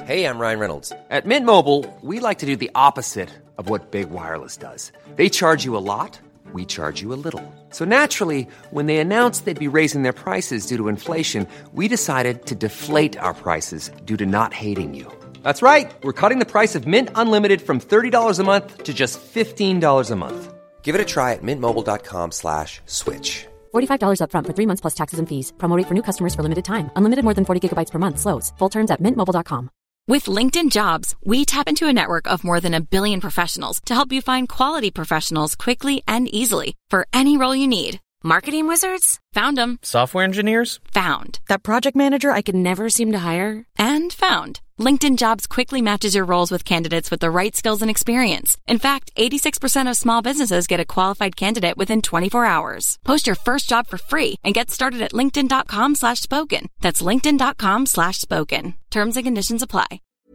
Hey, I'm Ryan Reynolds. At Mint Mobile, we like to do the opposite of what Big Wireless does. They charge you a lot, we charge you a little. So naturally, when they announced they'd be raising their prices due to inflation, we decided to deflate our prices due to not hating you. That's right. We're cutting the price of Mint Unlimited from $30 a month to just $15 a month. Give it a try at mintmobile.com/switch. $45 up front for 3 months plus taxes and fees. Promo rate for new customers for limited time. Unlimited more than 40 gigabytes per month. Slows full terms at mintmobile.com. With LinkedIn Jobs, we tap into a network of more than 1 billion professionals to help you find quality professionals quickly and easily for any role you need. Marketing wizards? Found them. Software engineers? Found. That project manager I could never seem to hire? And found. LinkedIn Jobs quickly matches your roles with candidates with the right skills and experience. In fact, 86% of small businesses get a qualified candidate within 24 hours. Post your first job for free and get started at linkedin.com/spoken. That's linkedin.com/spoken. Terms and conditions apply.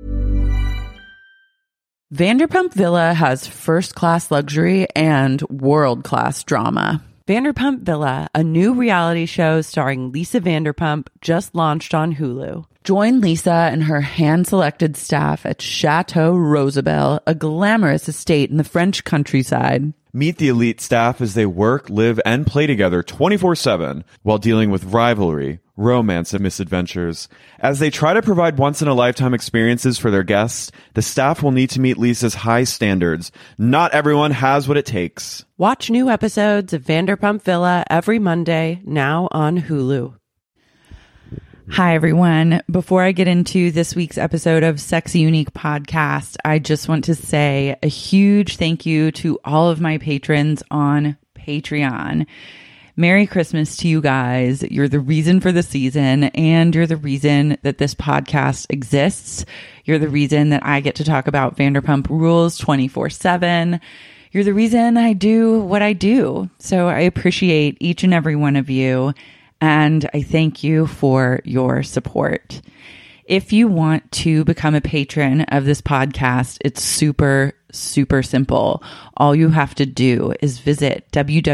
Vanderpump Villa has first-class luxury and world-class drama. Vanderpump Villa, a new reality show starring Lisa Vanderpump, just launched on Hulu. Join Lisa and her hand-selected staff at Chateau Rosabelle, a glamorous estate in the French countryside. Meet the elite staff as they work, live, and play together 24/7 while dealing with rivalry, romance, and misadventures. As they try to provide once-in-a-lifetime experiences for their guests, the staff will need to meet Lisa's high standards. Not everyone has what it takes. Watch new episodes of Vanderpump Villa every Monday, now on Hulu. Hi, everyone. Before I get into this week's episode of Sexy Unique Podcast, I just want to say a huge thank you to all of my patrons on Patreon. Merry Christmas to you guys. You're the reason for the season, and you're the reason that this podcast exists. You're the reason that I get to talk about Vanderpump Rules 24/7. You're the reason I do what I do. So I appreciate each and every one of you. And I thank you for your support. If you want to become a patron of this podcast, it's super simple. All you have to do is visit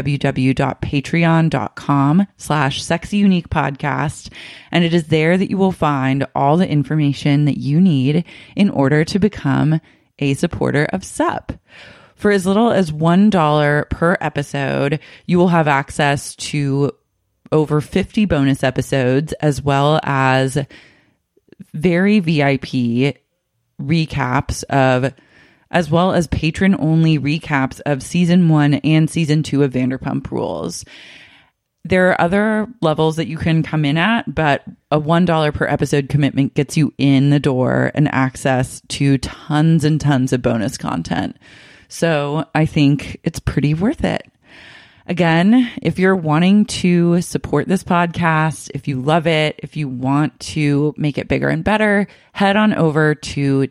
www.patreon.com/sexyuniquepodcast. And it is there that you will find all the information that you need in order to become a supporter of SUP. For as little as $1 per episode, you will have access to over 50 bonus episodes, as well as very VIP recaps of, as well as patron only recaps of season 1 and season 2 of Vanderpump Rules. There are other levels that you can come in at, but a $1 per episode commitment gets you in the door and access to tons and tons of bonus content. So I think it's pretty worth it. Again, if you're wanting to support this podcast, if you love it, if you want to make it bigger and better, head on over to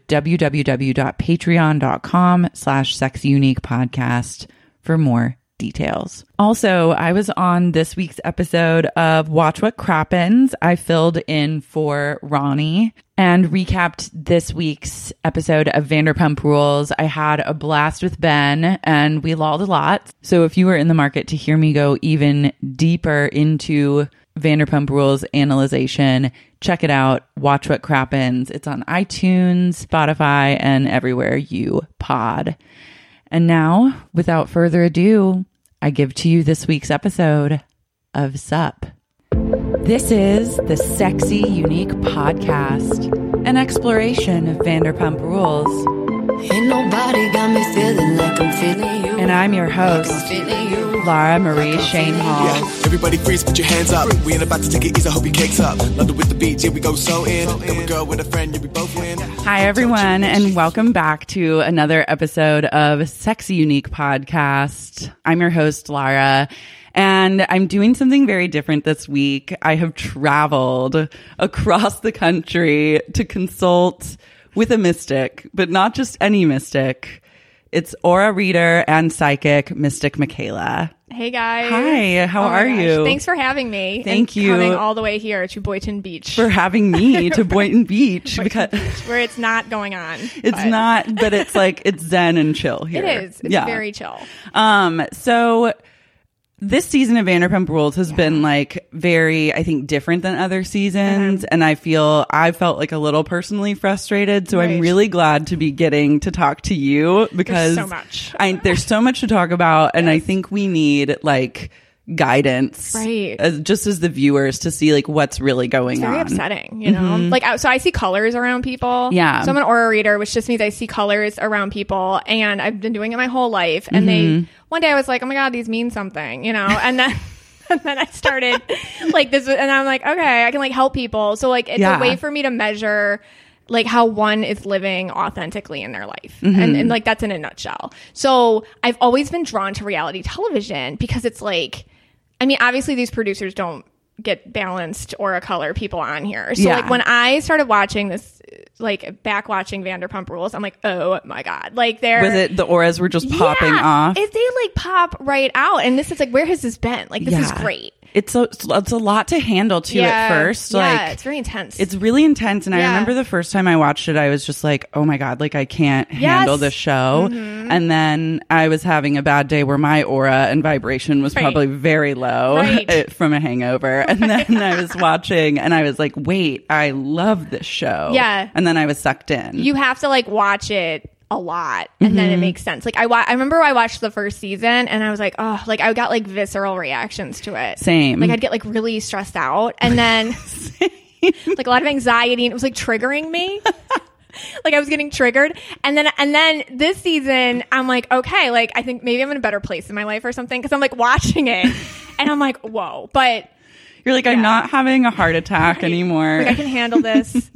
www.patreon.com/sexyuniquepodcast for more details. Also, I was on this week's episode of Watch What Crappens. I filled in for Ronnie and recapped this week's episode of Vanderpump Rules. I had a blast with Ben and we lolled a lot. So if you were in the market to hear me go even deeper into Vanderpump Rules analyzation, check it out. Watch What Crappens. It's on iTunes, Spotify, and everywhere you pod. And now, without further ado, I give to you this week's episode of SUP. This is the Sexy Unique Podcast, an exploration of Vanderpump Rules. Ain't nobody got me feeling like I'm feeling you. And I'm your host, Lara Marie Shane Hall. Yeah, everybody freeze, put your hands up. We ain't about to take it easy, hope your cake's up. London with the beach, here we go so in. Come a girl with a friend, you we both win. Hi, everyone, and welcome back to another episode of Sexy Unique Podcast. I'm your host, Lara, and I'm doing something very different this week. I have traveled across the country to consult with a mystic, but not just any mystic. It's aura reader and psychic Mystic Michaela. Hey guys. Hi, how are you? Thanks for having me. Thank you. Coming all the way here to Boynton Beach. For having me to Boynton Beach. Boynton Beach, where it's not going on. It's not, but it's like, it's zen and chill here. It is. It's very chill. So this season of Vanderpump Rules has been like very, I think, different than other seasons. And I felt like a little personally frustrated. So I'm really glad to be getting to talk to you because There's so much. There's so much to talk about. And I think we need like guidance, right? Just as the viewers to see like what's really going on. It's very upsetting, you know. Like, so I see colors around people. Yeah. So I'm an aura reader, which just means I see colors around people, and I've been doing it my whole life. And one day I was like, oh my god, these mean something, you know. And then and then I started like this, and I'm like, okay, I can like help people. So like it's a way for me to measure like how one is living authentically in their life. And like that's in a nutshell. So I've always been drawn to reality television because it's like, I mean, obviously these producers don't get balanced or a color people on here. So like when I started watching this, like back watching Vanderpump Rules, I'm like, oh my god, like the auras were just popping off. If they like pop right out, and this is like, where has this been? Like this is great. It's a lot to handle too at first. Like it's very intense. It's really intense. And I remember the first time I watched it, I was just like, oh my God, like I can't handle this show. And then I was having a bad day where my aura and vibration was probably very low from a hangover. And then I was watching and I was like, wait, I love this show. Yeah. And then I was sucked in. You have to like watch it a lot and then it makes sense. Like I remember I watched the first season and I was like, oh, like I got like visceral reactions to it. Same. Like I'd get like really stressed out and then like a lot of anxiety, and it was like triggering me. Like I was getting triggered. And then this season I'm like, okay, like I think maybe I'm in a better place in my life or something, because I'm like watching it and I'm like, whoa. But you're like, I'm not having a heart attack anymore. Like I can handle this.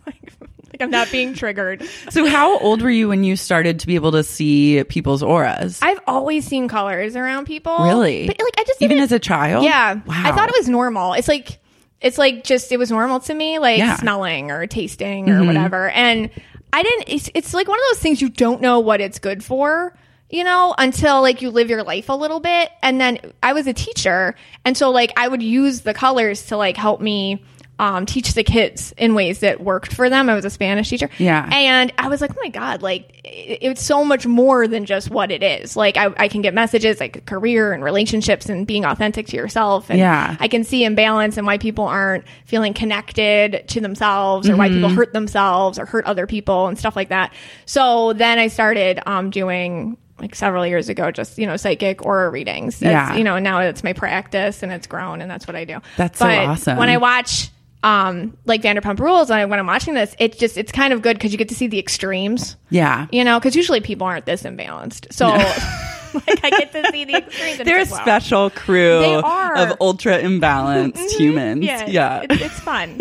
Like I'm not being triggered. So how old were you when you started to be able to see people's auras? I've always seen colors around people. Really? But like I just even as a child? Yeah. Wow. I thought it was normal. It's like just it was normal to me, like smelling or tasting or whatever. And I didn't it's like one of those things you don't know what it's good for, you know, until like you live your life a little bit. And then I was a teacher, and so like I would use the colors to like help me teach the kids in ways that worked for them. I was a Spanish teacher. Yeah. And I was like, oh my God, like it's so much more than just what it is. Like I can get messages like career and relationships and being authentic to yourself. And I can see imbalance and why people aren't feeling connected to themselves, or why people hurt themselves or hurt other people and stuff like that. So then I started doing like several years ago, just, you know, psychic aura readings. You know, and now it's my practice and it's grown and that's what I do. That's so awesome. When I watch like Vanderpump Rules, when I'm watching this, it's kind of good because you get to see the extremes. Yeah. You know, because usually people aren't this imbalanced. So like I get to see the extremes. They're a special crew of ultra imbalanced humans. Yeah. It's fun.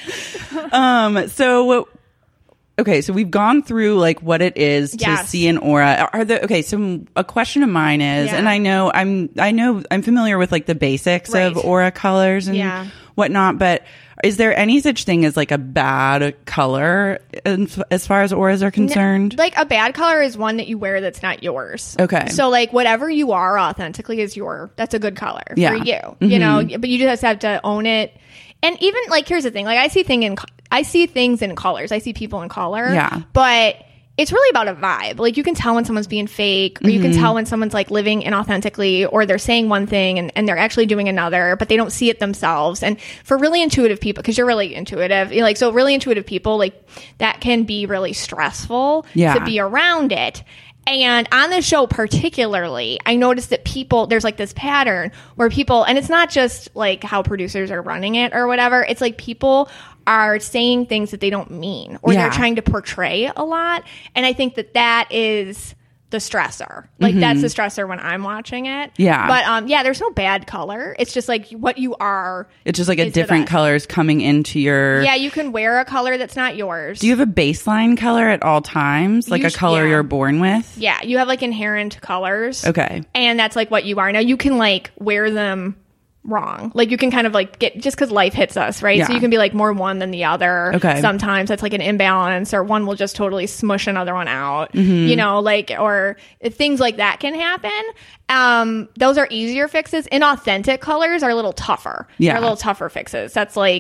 So okay, so we've gone through like what it is to see an aura. So a question of mine is, and I know I'm familiar with like the basics of aura colors and whatnot, but is there any such thing as like a bad color as far as auras are concerned? Like a bad color is one that you wear that's not yours. Okay. So like whatever you are authentically is that's a good color for you, you know, but you just have to own it. And even like, here's the thing, like I see things in colors. I see people in color. Yeah. But it's really about a vibe. Like you can tell when someone's being fake, or you can tell when someone's like living inauthentically, or they're saying one thing and they're actually doing another, but they don't see it themselves. And for really intuitive people, because you're really intuitive, you know, like, so really intuitive people, like that can be really stressful to be around it. And on the show particularly, I noticed that there's like this pattern where people, and it's not just like how producers are running it or whatever, it's like people are saying things that they don't mean, or they're trying to portray a lot. And I think that is the stressor. Like that's the stressor when I'm watching it. Yeah. But there's no bad color. It's just like what you are. It's just like a different colors coming into your. Yeah, you can wear a color that's not yours. Do you have a baseline color at all times? Like a color you're born with? Yeah, you have like inherent colors. Okay. And that's like what you are. Now you can like wear them wrong. Like you can kind of like get, just because life hits us, right? So you can be like more one than the other. Okay. Sometimes that's like an imbalance, or one will just totally smush another one out, you know, like, or things like that can happen. Those are easier fixes. Inauthentic colors are a little tougher. Yeah. They're a little tougher fixes. That's like,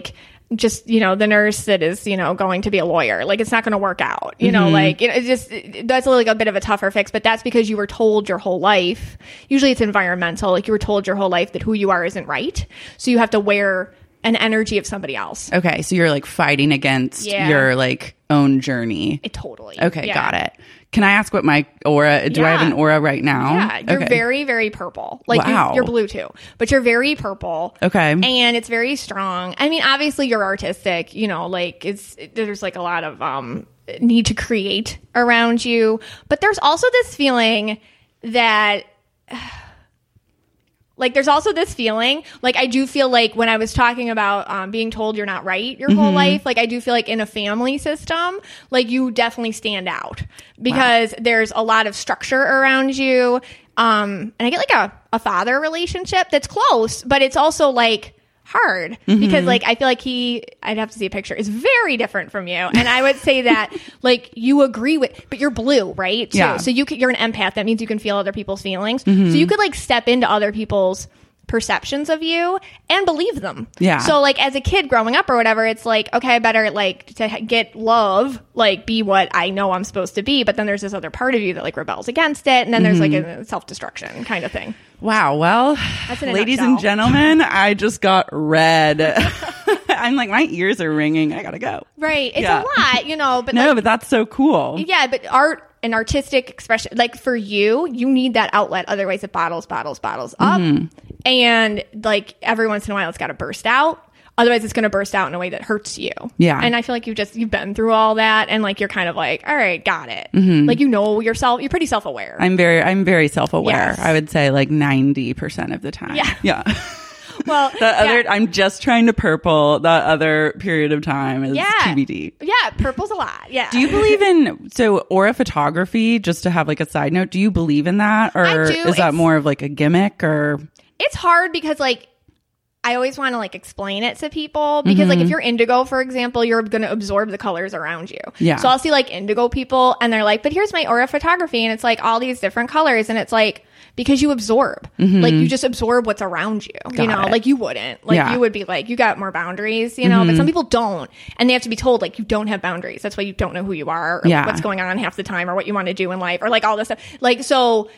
just, you know, the nurse that is, you know, going to be a lawyer. Like, it's not going to work out, you know, like that's like a bit of a tougher fix, but that's because you were told your whole life. Usually it's environmental. Like, you were told your whole life that who you are isn't right. So you have to wear an energy of somebody else. Okay. So you're like fighting against your like own journey. Totally. Okay. Got it. Can I ask what my aura, do I have an aura right now? Yeah, you're very, very purple. Like, you're blue too, but you're very purple. Okay. And it's very strong. I mean, obviously you're artistic, you know, like there's like a lot of need to create around you, but there's also this feeling that... Like, there's also this feeling, like, I do feel like when I was talking about being told you're not right your whole life, like, I do feel like in a family system, like, you definitely stand out because there's a lot of structure around you. And I get, like, a father relationship that's close, but it's also, like, hard because, like, I feel like I'd have to see a picture, is very different from you. And I would say that, like, you agree with, but you're blue, right? Too. Yeah. So you're an empath. That means you can feel other people's feelings. So you could, like, step into other people's perceptions of you and believe them. Yeah. So, like, as a kid growing up or whatever, it's like, okay, I better, like, to get love, like, be what I know I'm supposed to be. But then there's this other part of you that, like, rebels against it. And then there's, like, a self-destruction kind of thing. Wow. Well, ladies and gentlemen, I just got red. I'm like, my ears are ringing. I gotta go. Right. It's a lot, you know. But no, but that's so cool. Yeah, but art and artistic expression, like, for you need that outlet. Otherwise, it bottles up. And, like, every once in a while, it's got to burst out. Otherwise, it's going to burst out in a way that hurts you. Yeah. And I feel like you've been through all that, and, like, you're kind of like, all right, got it. Like, you know yourself. You're pretty self-aware. I'm very self-aware. Yes. I would say like 90% of the time. Yeah. Well, I'm just trying to purple. The other period of time is TBD. Yeah, purple's a lot. Yeah. Do you believe in aura photography? Just to have like a side note, do you believe in that, or is that more of like a gimmick? Or it's hard because, like, I always want to, like, explain it to people because, like, if you're indigo, for example, you're going to absorb the colors around you. Yeah. So I'll see, like, indigo people and they're like, but here's my aura photography, and it's like all these different colors, and it's like, because you absorb. Like, you just absorb what's around you. You know, like, you wouldn't. Like, you would be like, you got more boundaries, you know, but some people don't. And they have to be told, like, you don't have boundaries. That's why you don't know who you are or what's going on half the time or what you want to do in life or, like, all this stuff. Like, so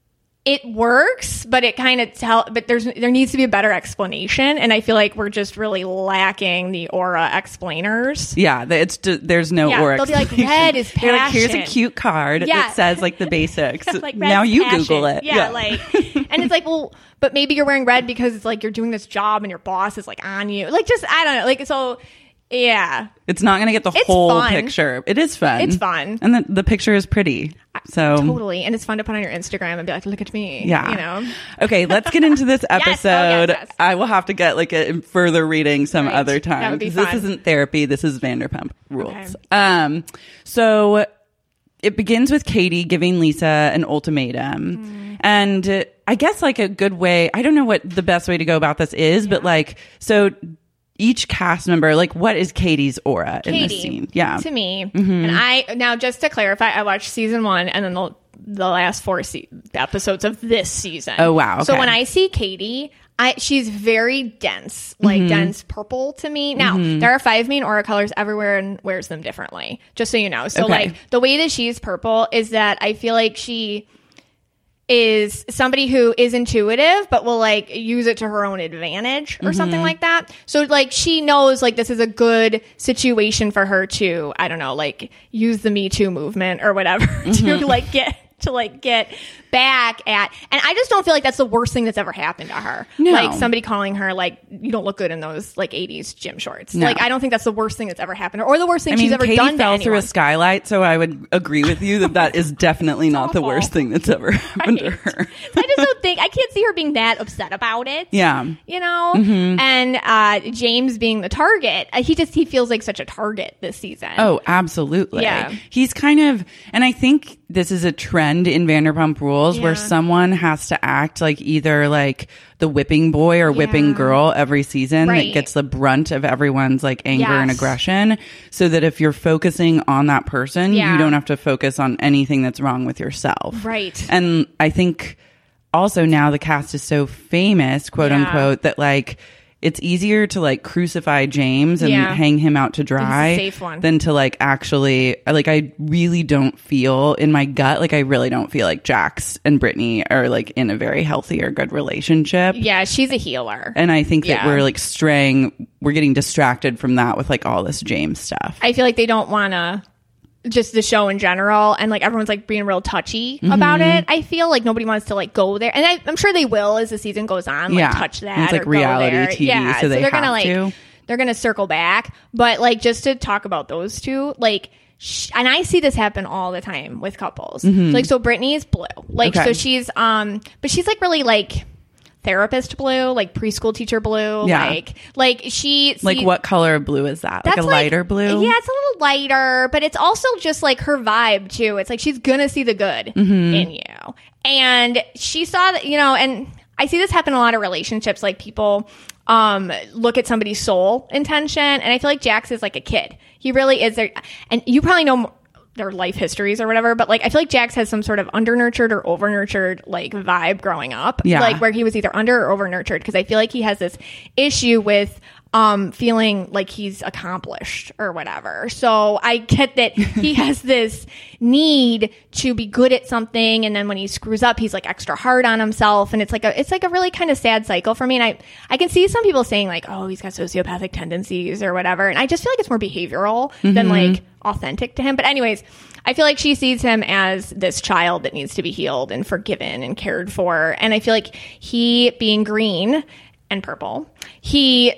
it works, but it kind of but there needs to be a better explanation, and I feel like we're just really lacking the aura explainers. Yeah, there's no aura. They'll be like, red is passion. Like, here's a cute card that says, like, the basics. Like, now you passion. Google it. Yeah, like, and it's like, well, but maybe you're wearing red because it's like you're doing this job and your boss is, like, on you. Like, just, I don't know. Like, so. Yeah. It's not going to get the whole picture. It is fun. It's fun. And the picture is pretty. So totally. And it's fun to put on your Instagram and be like, look at me. Yeah. You know? Okay, let's get into this episode. Yes. I will have to get, like, a further reading some other time. That would be fun. This isn't therapy. This is Vanderpump Rules. Okay. So it begins with Katie giving Lisa an ultimatum. And I guess, like, a good way, I don't know what the best way to go about this is, but, like, so each cast member, like, what is Katie's aura in this scene? Yeah. To me. And now, just to clarify, I watched season 1 and then the last 4 episodes of this season. Oh, wow. Okay. So when I see Katie, she's very dense, like dense purple to me. Now, there are 5 main aura colors. Everyone wears them differently, just so you know. So, like, the way that she's purple is that I feel like she is somebody who is intuitive but will, like, use it to her own advantage or something like that. So, like, she knows, like, this is a good situation for her to, I don't know, like, use the Me Too movement or whatever to get back at. And I just don't feel like that's the worst thing that's ever happened to her. No. Like, somebody calling her, like, you don't look good in those, like, 80s gym shorts. No. Like, I don't think that's the worst thing that's ever happened to her, or the worst thing she's ever Katie done to anyone. Katie fell through a skylight, so I would agree with you that is definitely not the worst thing that's ever happened to her. I just don't think, I can't see her being that upset about it. Yeah. You know? And James being the target, he feels like such a target this season. Oh, absolutely. Yeah. He's kind of, and I think this is a trend in Vanderpump Rules where someone has to act like either like the whipping boy or whipping girl every season that gets the brunt of everyone's, like, anger and aggression, so that if you're focusing on that person, you don't have to focus on anything that's wrong with yourself. Right. And I think also now the cast is so famous, quote unquote, that, like, it's easier to like crucify James and hang him out to dry safe one. than to like actually, like, I really don't feel in my gut, like I really don't feel like Jax and Brittany are like in a very healthy or good relationship. Yeah, she's a healer. And I think that we're like we're getting distracted from that with like all this James stuff. I feel like they don't want to, just the show in general, and like everyone's like being real touchy about it. I feel like nobody wants to like go there, and I'm sure they will as the season goes on, like touch that. It's like or reality go there. TV, so they're gonna have to. They're gonna circle back, but like just to talk about those two, like. And I see this happen all the time with couples. Like, so Brittany is blue. Like, so she's, but she's like really like therapist blue, like preschool teacher blue. Yeah. Like she. Like, what color of blue is that? Like a lighter blue? Yeah, it's a little lighter, but it's also just like her vibe too. It's like she's gonna see the good in you. And she saw that, and I see this happen in a lot of relationships. Like people look at somebody's soul intention, and I feel like Jax is like a kid. He really is there, and you probably know their life histories or whatever, but like I feel like Jax has some sort of under-nurtured or over-nurtured like vibe growing up, like where he was either under or over-nurtured, because I feel like he has this issue with feeling like he's accomplished or whatever. So I get that he has this need to be good at something, and then when he screws up, he's like extra hard on himself, and it's like a really kind of sad cycle for me. And I can see some people saying like, oh, he's got sociopathic tendencies or whatever, and I just feel like it's more behavioral than like authentic to him. But anyways, I feel like she sees him as this child that needs to be healed and forgiven and cared for, and I feel like he being green and purple, he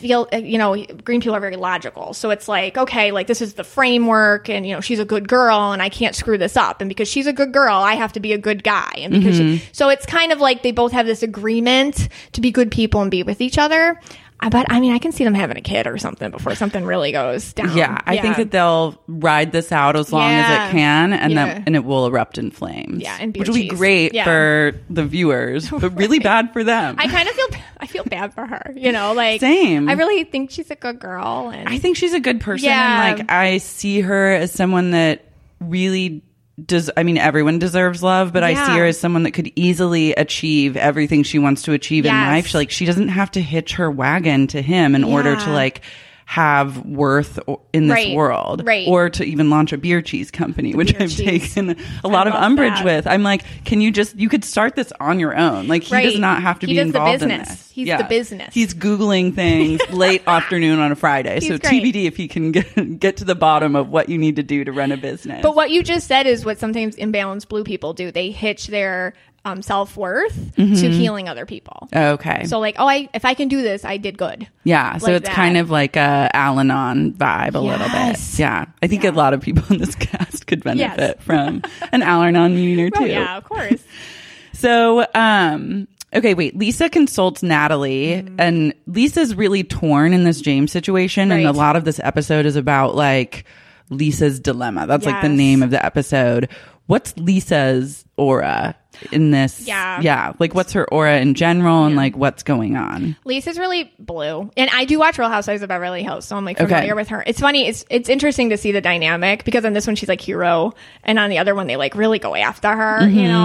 green people are very logical. So it's like, okay, like this is the framework, and she's a good girl, and I can't screw this up. And because she's a good girl, I have to be a good guy. And because so it's kind of like they both have this agreement to be good people and be with each other. But I mean, I can see them having a kid or something before something really goes down. Yeah, I think that they'll ride this out as long as it can, and it will erupt in flames. Yeah, and which will be great for the viewers, but really bad for them. I feel bad for her. Like same. I really think she's a good girl, and I think she's a good person. And like I see her as someone that really does. I mean, everyone deserves love, but I see her as someone that could easily achieve everything she wants to achieve in life. She doesn't have to hitch her wagon to him in order to like have worth in this world, or to even launch a beer cheese company, which I've taken a lot of umbrage with. I'm like, you could start this on your own. Like, he does not have to be involved in this. He's the business. He's Googling things late afternoon on a Friday. So TBD if he can get to the bottom of what you need to do to run a business. But what you just said is what sometimes imbalanced blue people do. They hitch their self-worth to healing other people. Okay. So like, if I can do this, I did good. Yeah. So it's kind of like a Al-Anon vibe a little bit. Yeah. I think a lot of people in this cast could benefit from an Al-Anon meeting or two. Oh, yeah, of course. So, okay, wait. Lisa consults Natalie, and Lisa's really torn in this James situation, and a lot of this episode is about like Lisa's dilemma. That's like the name of the episode. What's Lisa's aura in this? Yeah. Like, what's her aura in general, and like what's going on? Lisa's really blue, and I do watch Real Housewives of Beverly Hills, so I'm like familiar with her. It's funny. It's interesting to see the dynamic, because on this one she's like hero, and on the other one they like really go after her.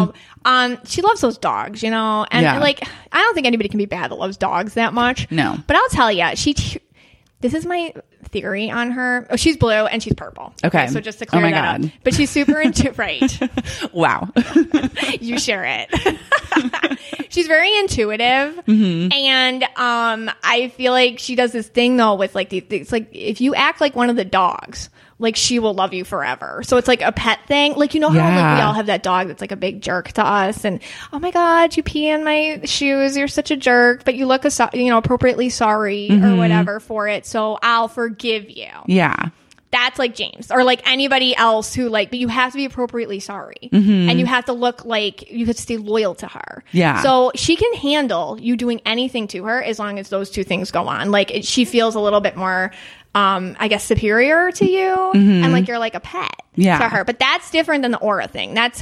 She loves those dogs, and like I don't think anybody can be bad that loves dogs that much. No, but I'll tell you, this is my theory on her. Oh, she's blue and she's purple. Okay. So just to clear that up. But she's super Wow. You share it. She's very intuitive. And I feel like she does this thing though with like it's like if you act like one of the dogs, like she will love you forever. So it's like a pet thing. Like, how like we all have that dog that's like a big jerk to us, and oh my God, you pee in my shoes, you're such a jerk, but you look appropriately sorry or whatever for it, so I'll forgive you. Yeah. That's like James, or like anybody else who like, but you have to be appropriately sorry, and you have to look like you have to stay loyal to her. Yeah. So she can handle you doing anything to her as long as those two things go on. Like she feels a little bit more, I guess, superior to you, and like you're like a pet to her. But that's different than the aura thing. That's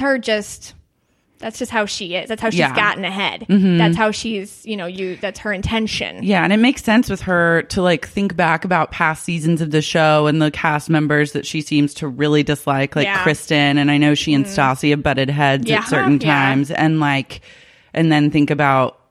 just how she is. That's how she's gotten ahead. That's how she's, that's her intention. Yeah. And it makes sense with her to like think back about past seasons of the show and the cast members that she seems to really dislike, like Kristen. And I know she and Stassi have butted heads at certain times. And like, and then think about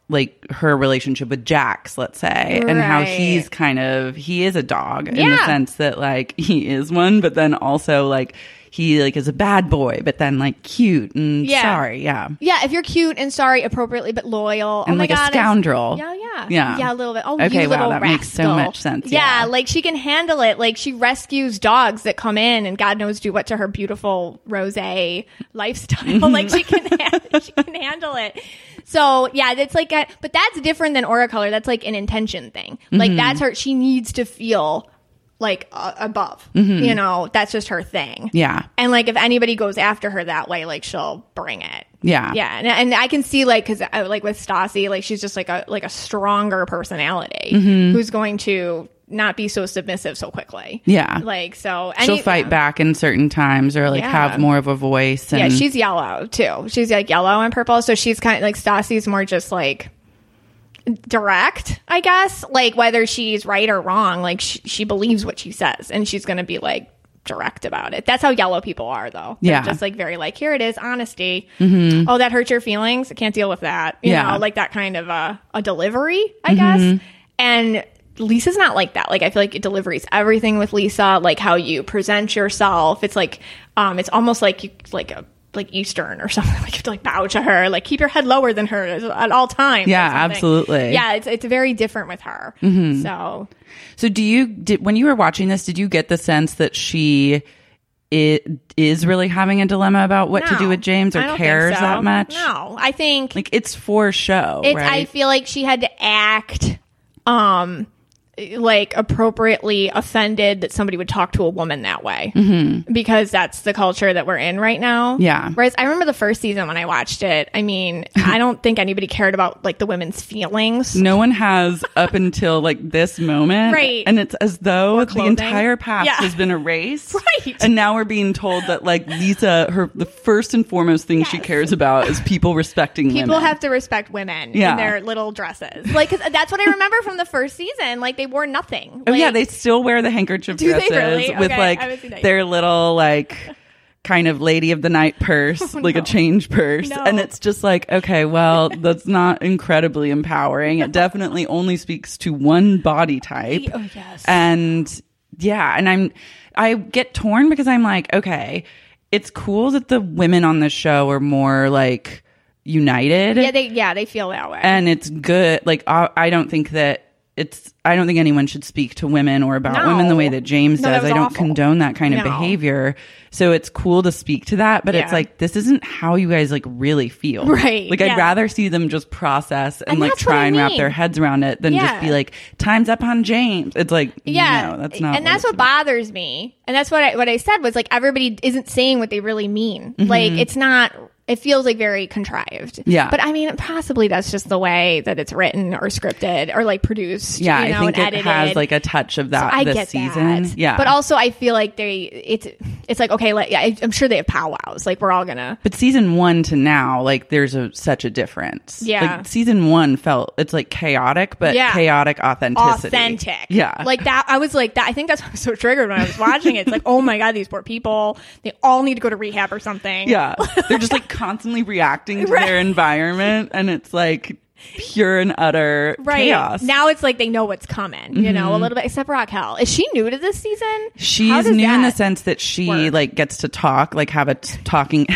like her relationship with Jax, let's say, and how he's he is a dog in the sense that like he is one, but then also like he like is a bad boy, but then like cute and sorry. Yeah. If you're cute and sorry appropriately, but loyal. And like a scoundrel. Yeah, a little bit. Oh, okay, you little that rascal. makes so much sense. Yeah, like she can handle it. Like she rescues dogs that come in and God knows do what to her beautiful rosé lifestyle. Like she can handle it. So yeah, it's like, but that's different than aura color. That's like an intention thing. Like that's her. She needs to feel like above, you know, that's just her thing. Yeah. And like if anybody goes after her that way, like she'll bring it. Yeah. Yeah. And I can see like, cause like with Stassi, like she's just like a stronger personality who's going to not be so submissive so quickly. Yeah. Like, so she'll fight back in certain times or like have more of a voice. And she's yellow too. She's like yellow and purple. So she's kind of like Stassi's more just like direct, I guess, like whether she's right or wrong, like she believes what she says and she's going to be like direct about it. That's how yellow people are though. They're just like very like, here it is, honesty. Oh, that hurts your feelings, I can't deal with that, you know, like that kind of a delivery, I guess. And Lisa's not like that. Like I feel like it deliveries everything with Lisa, like how you present yourself. It's like it's almost like you like Eastern or something, like you have to like bow to her, like keep your head lower than her at all times. Yeah, absolutely. Yeah, it's very different with her. So when you were watching this, did you get the sense that she is really having a dilemma about what to do with James or cares that much? No, I think like it's for show. Right? I feel like she had to act like appropriately offended that somebody would talk to a woman that way because that's the culture that we're in right now. Yeah. Whereas I remember the first season when I watched it, I mean, I don't think anybody cared about like the women's feelings. No one has up until like this moment. Right. And it's as though the entire past has been erased. Right. And now we're being told that like Lisa, the first and foremost thing she cares about is people respecting women. People have to respect women in their little dresses. Like, 'cause that's what I remember from the first season. Like they wore nothing. Oh yeah, they still wear the handkerchief dresses with like their little like kind of lady of the night purse, like a change purse. No. And it's just like, okay, well, that's not incredibly empowering. It definitely only speaks to one body type. Oh yes. And yeah, and I get torn because I'm like, okay, it's cool that the women on the show are more like united. Yeah, they feel that way. And it's good. Like I don't think anyone should speak to women or about women the way that James does. I don't condone that kind of behavior. So it's cool to speak to that, but it's like, this isn't how you guys like really feel. Right. Like I'd rather see them just process and like try and wrap their heads around it than just be like, time's up on James. It's like, no, that's not. And that's what bothers me. And that's what I said was like, everybody isn't saying what they really mean. Like it's not, it feels like very contrived. Yeah. But I mean, possibly that's just the way that it's written or scripted or like produced. Yeah, you know, I think and it edited. has like a touch of that this season. That. Yeah. But also I feel like it's like, okay, like, I'm sure they have powwows. Like we're all gonna. But season 1 to now, like there's such a difference. Yeah. Like season 1 it's like chaotic, but chaotic authenticity. Authentic. Yeah. Like that. I was like that. I think that's why I was so triggered when I was watching it. It's like, oh my God, these poor people. They all need to go to rehab or something. Yeah. They're just like constantly reacting to their environment, and it's like pure and utter chaos. Now it's like they know what's coming, you know, a little bit, except Raquel. Is she new to this season? She's new in the sense that she like gets to talk, like have a talking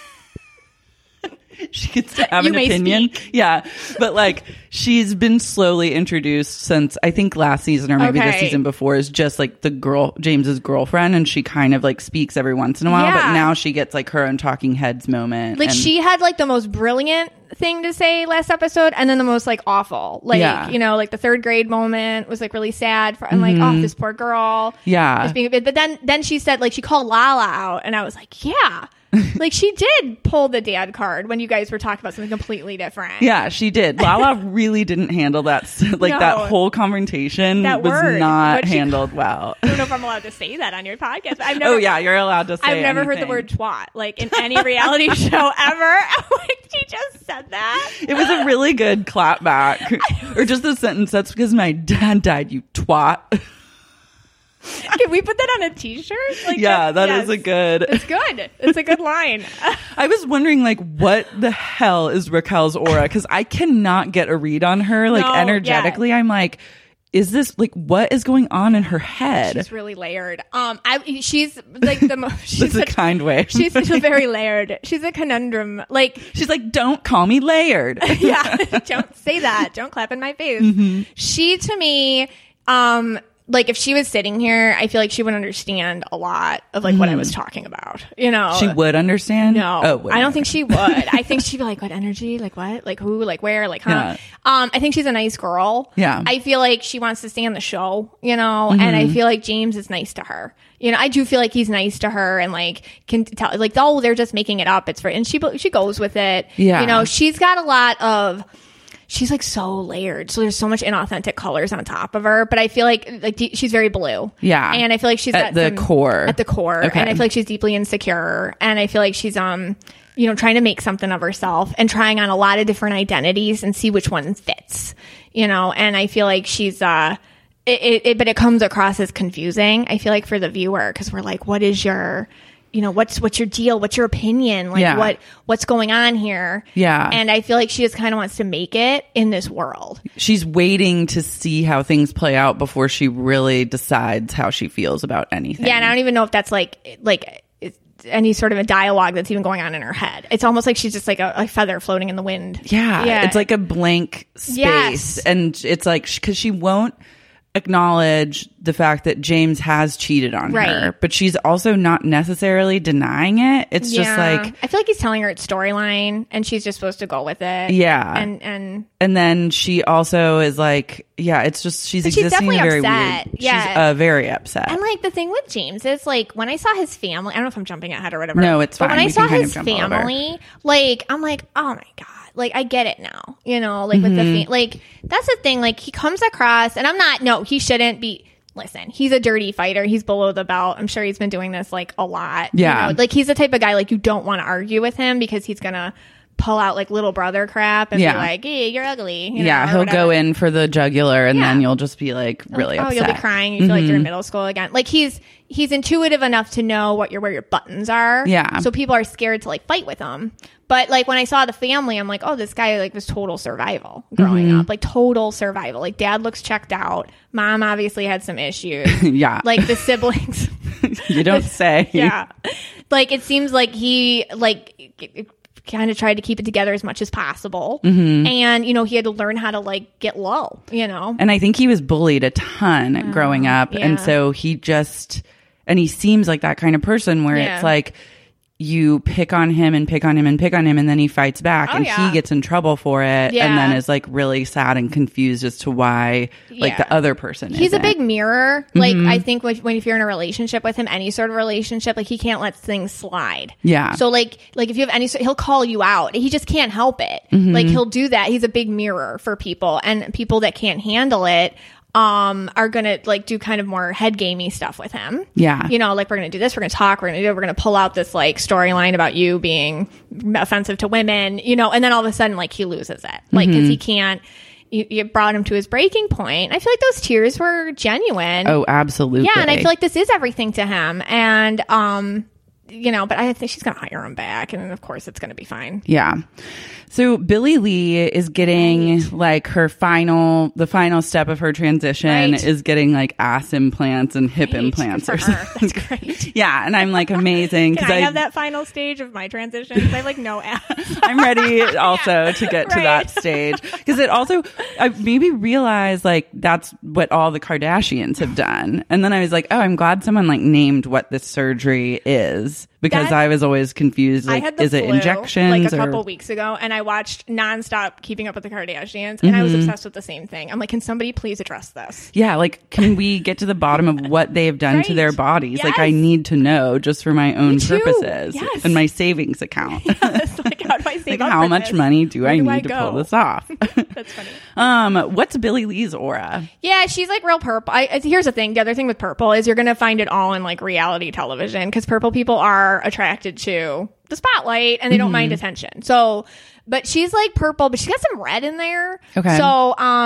she gets to have an opinion. Speak. Yeah. But like she's been slowly introduced since I think last season or maybe the season before is just like the girl, James's girlfriend. And she kind of like speaks every once in a while, but now she gets like her own talking heads moment. Like she had like the most brilliant thing to say last episode and then the most like awful. Like, you know, like the third grade moment was like really sad for, I'm like, oh, this poor girl. Yeah. But then she said like she called Lala out and I was like, yeah. Like she did pull the dad card when you guys were talking about something completely different. Yeah, she did. Lala really didn't handle that. Like that whole confrontation was not handled well. I don't know if I'm allowed to say that on your podcast. But I've never, you're allowed to say I've never heard the word twat like in any reality show ever. Like she just said that. It was a really good clapback. Or just the sentence, that's because my dad died, you twat. Can we put that on a t-shirt? Like, that is a good. It's good. It's a good line. I was wondering, like, what the hell is Raquel's aura? Because I cannot get a read on her. Like, energetically, I'm like, is this like what is going on in her head? She's really layered. She's like the most. She's a kind way. She's very layered. She's a conundrum. Like she's like, don't call me layered. Yeah, don't say that. Don't clap in my face. Mm-hmm. She to me, like if she was sitting here, I feel like she would understand a lot of like what I was talking about. You know, she would understand. No, I don't think she would. I think she'd be like, what energy? Like what? Like who? Like where? Like huh? Yeah. I think she's a nice girl. Yeah. I feel like she wants to stay on the show, you know, and I feel like James is nice to her. You know, I do feel like he's nice to her and like can tell like, oh, they're just making it up. It's for, and she goes with it. Yeah. You know, she's got a lot of. She's like so layered. So there's so much inauthentic colors on top of her. But I feel like she's very blue. Yeah. And I feel like she's at the core. At the core. Okay. And I feel like she's deeply insecure. And I feel like she's you know, trying to make something of herself and trying on a lot of different identities and see which one fits. You know, and I feel like she's but it comes across as confusing, I feel like, for the viewer, because we're like, what is your you know, what's your deal? What's your opinion? Like what's going on here? Yeah. And I feel like she just kind of wants to make it in this world. She's waiting to see how things play out before she really decides how she feels about anything. Yeah. And I don't even know if that's like any sort of a dialogue that's even going on in her head. It's almost like she's just like a feather floating in the wind. Yeah. It's like a blank space. Yes. And it's like, because she won't acknowledge the fact that James has cheated on her, but she's also not necessarily denying it. It's just like, I feel like he's telling her it's storyline and she's just supposed to go with it. Yeah. And then she also is like, yeah, it's just she's existing in a very upset. weird. Yeah. She's very upset. And like the thing with James is like when I saw his family, I don't know if I'm jumping ahead or whatever. No, it's fine. But when I saw his family, like I'm like, oh my God. Like, I get it now, you know, like with the like, that's the thing. Like, he comes across, and he shouldn't be. Listen, he's a dirty fighter. He's below the belt. I'm sure he's been doing this like a lot. Yeah. You know? Like, he's the type of guy, like, you don't want to argue with him because he's going to pull out like little brother crap and be like, hey, you're ugly. You know, he'll go in for the jugular and then you'll just be like really upset. You'll be crying. You feel like you're in middle school again. Like he's intuitive enough to know where your buttons are. Yeah. So people are scared to like fight with him. But like when I saw the family, I'm like, oh, this guy like was total survival growing up, like total survival. Like dad looks checked out. Mom obviously had some issues. Yeah. Like the siblings. You don't say. Yeah. Like it seems like he kind of tried to keep it together as much as possible. And, you know, he had to learn how to like get low, you know. And I think he was bullied a ton growing up. Yeah. And so he seems like that kind of person where it's like, you pick on him and pick on him and pick on him and then he fights back he gets in trouble for it and then is like really sad and confused as to why like the other person he's a big mirror. Like I think if you're in a relationship with him, any sort of relationship, like he can't let things slide. Yeah. So like if you have he'll call you out. He just can't help it. Like he'll do that. He's a big mirror for people, and people that can't handle it are gonna like do kind of more head gamey stuff with him. Yeah. You know, like we're gonna do this, we're gonna talk, we're gonna pull out this like storyline about you being offensive to women, you know, and then all of a sudden like he loses it. Like because he can't you brought him to his breaking point. I feel like those tears were genuine. Oh, absolutely. Yeah, and I feel like this is everything to him. And you know, but I think she's gonna hire him back, and of course it's gonna be fine. Yeah. So Billie Lee is getting like the final step of her transition is getting like ass implants and hip implants or something. That's great. Yeah. And I'm like amazing. Can I have that final stage of my transition? Because I have like no ass. I'm ready also to get to that stage. Because it also, I maybe realized like that's what all the Kardashians have done. And then I was like, oh, I'm glad someone like named what this surgery is. Because I was always confused. Like, I had the is it flu, injections? like a couple weeks ago, and I watched nonstop Keeping Up with the Kardashians, and I was obsessed with the same thing. I'm like, can somebody please address this? Yeah, like, can we get to the bottom of what they've done to their bodies? Yes. Like, I need to know just for my own purposes yes. and my savings account. Yes, like, how do I save like, up how for much this? money do Where I do need to pull this off? That's funny. What's Billie Lee's aura? Yeah, she's like real purple. Here's the thing. The other thing with purple is you're going to find it all in like reality television, because purple people are attracted to the spotlight and they don't mind attention. So, but she's like purple, but she's got some red in there. Okay. So,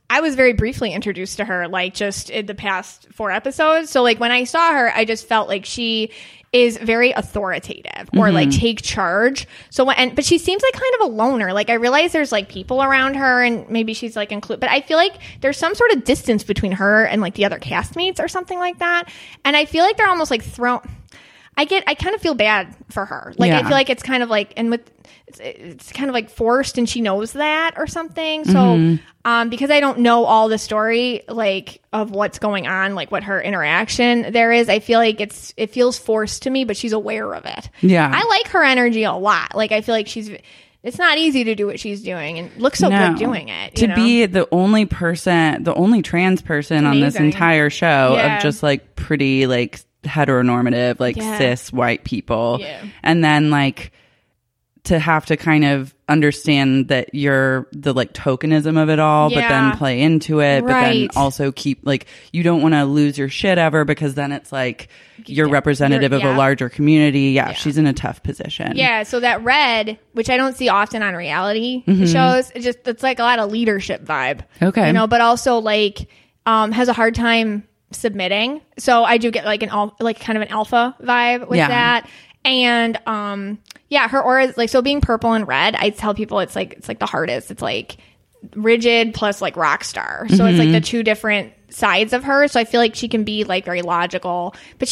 I was very briefly introduced to her, like just in the past 4 episodes. So like when I saw her, I just felt like she is very authoritative or like take charge. So but she seems like kind of a loner. Like I realize there's like people around her and maybe she's like but I feel like there's some sort of distance between her and like the other castmates or something like that. And I feel like they're almost like I kind of feel bad for her. Like I feel like it's kind of like, and it's kind of like forced and she knows that or something. So, because I don't know all the story, like of what's going on, like what her interaction there is, I feel like it feels forced to me, but she's aware of it. Yeah. I like her energy a lot. Like I feel like it's not easy to do what she's doing and looks so good doing it. To be the only trans person on this entire show of just like pretty like heteronormative, like cis white people. Yeah. And then like to have to kind of understand that you're the like tokenism of it all, but then play into it, but then also keep like, you don't want to lose your shit ever because then it's like you're representative of a larger community. Yeah, she's in a tough position. Yeah, so that Red, which I don't see often on reality shows, it's like a lot of leadership vibe. Okay. But also like has a hard time submitting. So I do get like kind of an alpha vibe with that. And her aura is like, so being purple and red, I tell people it's like the hardest. It's like rigid plus like rock star. So it's like the two different sides of her. So I feel like she can be like very logical, but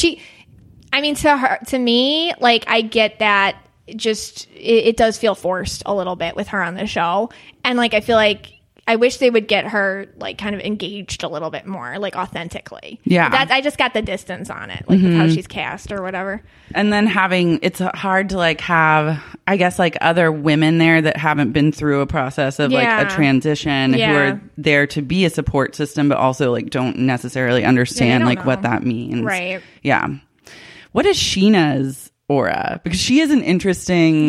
to me, like I get that just it does feel forced a little bit with her on the show. And like I feel like I wish they would get her like kind of engaged a little bit more, like authentically. Yeah. I just got the distance on it, like with how she's cast or whatever. And then it's hard to like have, I guess, like other women there that haven't been through a process of like a transition who are there to be a support system, but also like don't necessily understand like what that means. Right. Yeah. What is Sheena's aura? Because she is an interesting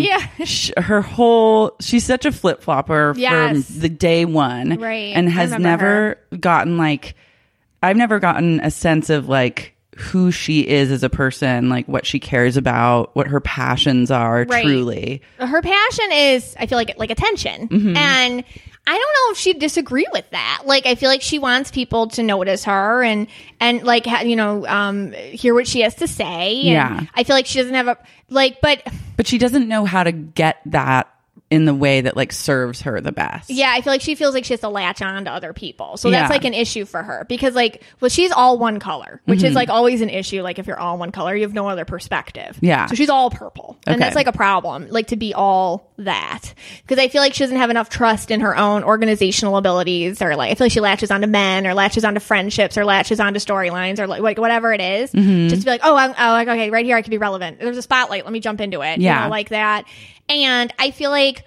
she's such a flip-flopper from the day one, right? And has never gotten like, I've never gotten a sense of like who she is as a person, like what she cares about, what her passions are truly. Her passion is, I feel like attention. And I don't know if she'd disagree with that. Like, I feel like she wants people to notice her and like, hear what she has to say. And I feel like she doesn't have but she doesn't know how to get that in the way that like serves her the best. Yeah, I feel like she feels like she has to latch on to other people. So that's like an issue for her because like, well, she's all one color, which is like always an issue. Like if you're all one color, you have no other perspective. Yeah. So she's all purple. And that's like a problem, like to be all that. Because I feel like she doesn't have enough trust in her own organizational abilities, or like I feel like she latches onto men or latches onto friendships or latches onto storylines or like whatever it is. Just to be like, like, okay, right here I can be relevant. There's a spotlight. Let me jump into it. Yeah. Like that. And I feel like,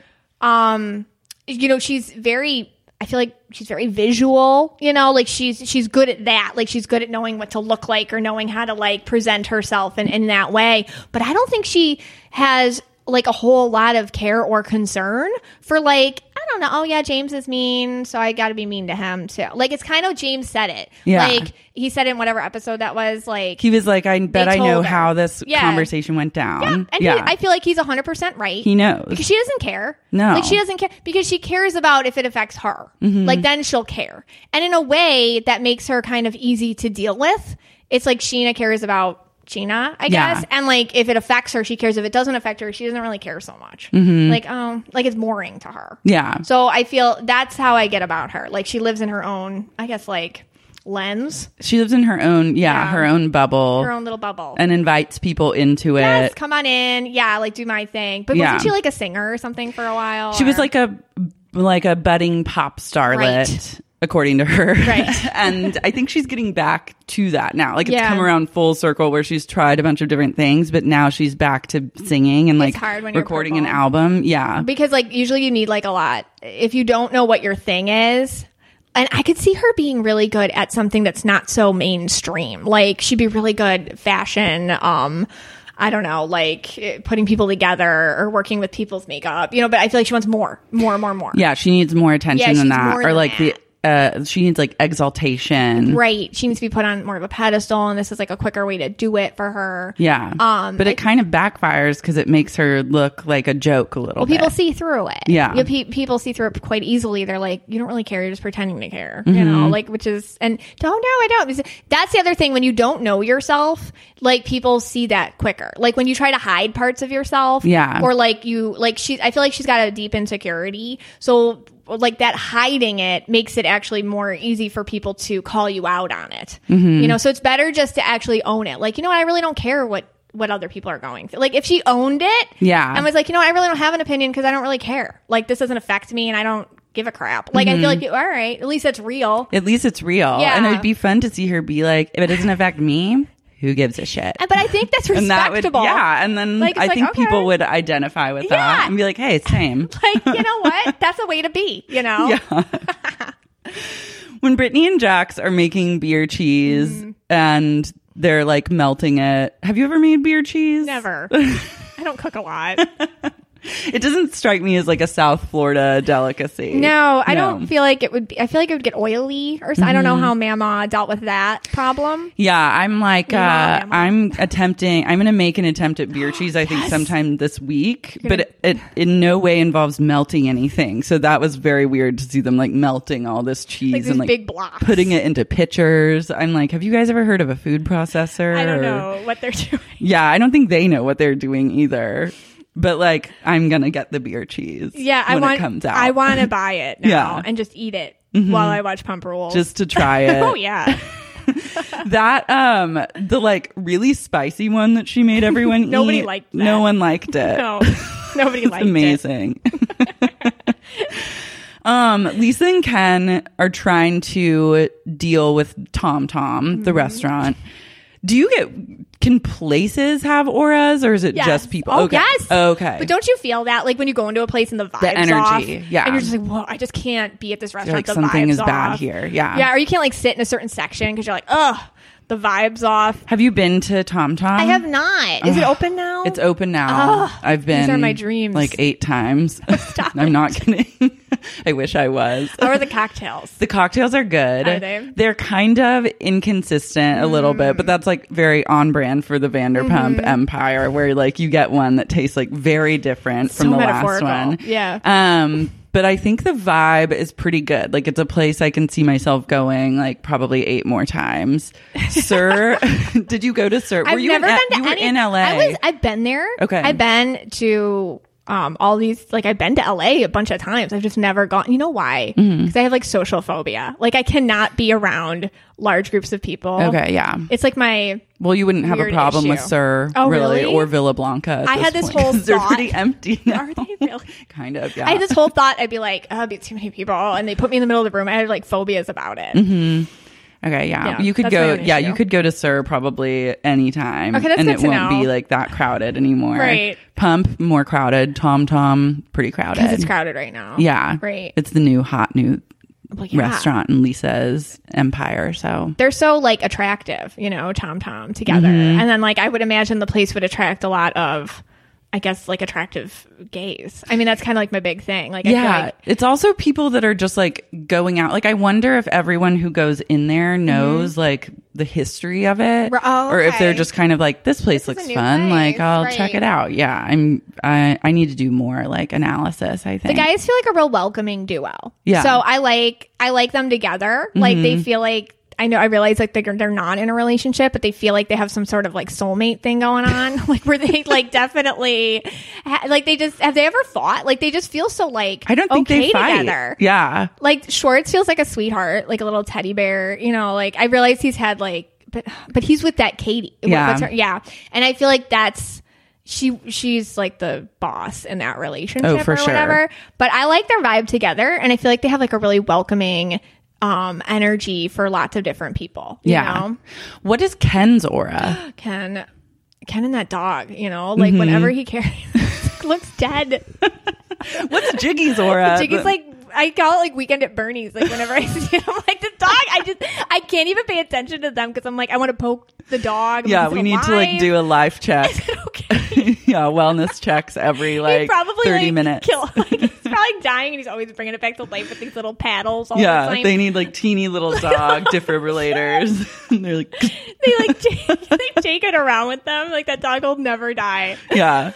she's very visual, like she's good at that. Like she's good at knowing what to look like or knowing how to like present herself in that way. But I don't think she has like a whole lot of care or concern for like, I don't know. Oh yeah, James is mean, so I got to be mean to him too. Like it's kind of James said it. Yeah. Like he said in whatever episode that was. Like he was like, I bet I know how this conversation went down. Yeah, and I feel like he's 100% right. He knows because she doesn't care. No, like she doesn't care because she cares about if it affects her. Like then she'll care, and in a way that makes her kind of easy to deal with. It's like Sheena cares about Gina, I guess. And like if it affects her, she cares. If it doesn't affect her, she doesn't really care so much. Like it's boring to her. Yeah. So I feel that's how I get about her. Like she lives in her own, I guess, like lens. She lives in her own her own bubble. Her own little bubble. And invites people into it. Yes, come on in. Yeah, like do my thing. But wasn't she like a singer or something for a while? She was like a budding pop starlet. Right. According to her. Right. And I think she's getting back to that now. Like it's come around full circle where she's tried a bunch of different things, but now she's back to singing and like recording an album. Yeah. Because like usually you need like a lot. If you don't know what your thing is, and I could see her being really good at something that's not so mainstream. Like she'd be really good fashion, I don't know, like putting people together or working with people's makeup, but I feel like she wants more. Yeah, she needs more attention than that. Or like exaltation. Right. She needs to be put on more of a pedestal, and this is like a quicker way to do it for her. Yeah. But it kind of backfires because it makes her look like a joke a little bit. People see through it. Yeah. People see through it quite easily. They're like, you don't really care. You're just pretending to care. You know, like, which is, and I don't. That's the other thing. When you don't know yourself, like, people see that quicker. Like, when you try to hide parts of yourself. Yeah. Or like I feel like she's got a deep insecurity. So like that hiding it makes it actually more easy for people to call you out on it. You know, so it's better just to actually own it. Like, you know what? I really don't care what other people are going through. Like, if she owned it and was like, you know what? I really don't have an opinion because I don't really care. Like, this doesn't affect me and I don't give a crap. Like, I feel like, all right, at least it's real. At least it's real. Yeah. And it would be fun to see her be like, if it doesn't affect me, who gives a shit? But I think that's respectable. And then like, I think people would identify with that and be like, hey, same. Like, you know what? That's a way to be, you know? Yeah. When Brittany and Jax are making beer cheese and they're like melting it. Have you ever made beer cheese? Never. I don't cook a lot. It doesn't strike me as like a South Florida delicacy. No, I don't feel like it would be. I feel like it would get oily or something. I don't know how Mama dealt with that problem. Yeah, I'm like, I'm going to make an attempt at beer cheese, I think sometime this week, but it in no way involves melting anything. So that was very weird to see them like melting all this cheese like and like big blocks, putting it into pitchers. I'm like, have you guys ever heard of a food processor? I don't know what they're doing. Yeah, I don't think they know what they're doing either. But like, I'm gonna get the beer cheese. Yeah, when it comes out. I want to buy it now and just eat it while I watch Pump Rules, just to try it. Oh yeah. That the like really spicy one that she made everyone eat. Nobody liked that. No one liked it. No, nobody liked amazing. it. Amazing. Lisa and Ken are trying to deal with Tom Tom, the restaurant. Can places have auras, or is it just people? Oh, okay. yes. Okay. But don't you feel that, like, when you go into a place and the vibes the energy, off, yeah, and you're just like, whoa, I just can't be at this restaurant. Like, the something vibes is off. bad here. Yeah. Yeah. Or you can't like sit in a certain section because you're like, ugh, the vibes off. Have you been to Tom Tom? I have not. Is it open now? It's open now. I've been. These are my dreams. Like 8 times. Stop I'm not kidding. I wish I was. How are the cocktails? The cocktails are good. Are they? They're kind of inconsistent a little bit, but that's like very on brand for the Vanderpump empire, where like you get one that tastes like very different from the last one. Yeah. But I think the vibe is pretty good. Like, it's a place I can see myself going like probably 8 more times. Sir, did you go to Sir? I've never been to you any. were in LA. I've been there. Okay. I've been to all these, like, I've been to LA a bunch of times. I've just never gone. You know why? Because I have like social phobia. Like, I cannot be around large groups of people. Okay, yeah. It's like my Well, you wouldn't have a problem with Sir, really? or Villa Blanca. I had this whole thought. They're pretty empty now. Are they really? Kind of, yeah. I had this whole thought. I'd be like, oh, it'd be too many people, and they put me in the middle of the room. I had like phobias about it. Okay, yeah. Yeah, You could that's go. my own Yeah, issue. you could go to Sir probably anytime. Okay, that's and good it to won't know. be like that crowded anymore. Right. Pump more crowded. Tom Tom pretty crowded. Because it's crowded right now. Yeah. Right. It's the new hot Well, yeah. restaurant in Lisa's empire. So they're so like attractive, you know, Tom Tom together. And then like I would imagine the place would attract a lot of, I guess, like attractive gays. I mean, that's kind of like my big thing. Like, yeah, I feel like it's also people that are just like going out. Like, I wonder if everyone who goes in there knows like the history of it, or if they're just kind of like, this place looks is a new fun. place, Like, I'll right. check it out. Yeah, I need to do more like analysis. I think the guys feel like a real welcoming duo. Yeah. So I like them together. Like they feel like, I realize like they're not in a relationship, but they feel like they have some sort of like soulmate thing going on. Like where they like definitely like they just, have they ever fought? Like they just feel so like, I don't think they fight together. Yeah. Like Schwartz feels like a sweetheart, like a little teddy bear, you know, like I realize he's had like, but he's with that Katie. Yeah. What's her? Yeah. And I feel like that's, she's like the boss in that relationship Oh, for or sure. whatever. But I like their vibe together, and I feel like they have like a really welcoming energy for lots of different people. You know? What is Ken's aura? Ken and that dog, you know, like whenever he carries looks dead. What's Jiggy's aura? Jiggy's like, I call it like Weekend at Bernie's. Like whenever I see him, like the dog, I can't even pay attention to them because I'm like, I want to poke the dog. Yeah, we need to like do a life check. Is it okay? Yeah, wellness checks every like probably 30 like, minutes. He's probably like dying, and he's always bringing it back to life with these little paddles. All the time. They need like teeny little dog defibrillators. And they're like, they take it around with them. Like that dog will never die. Yeah.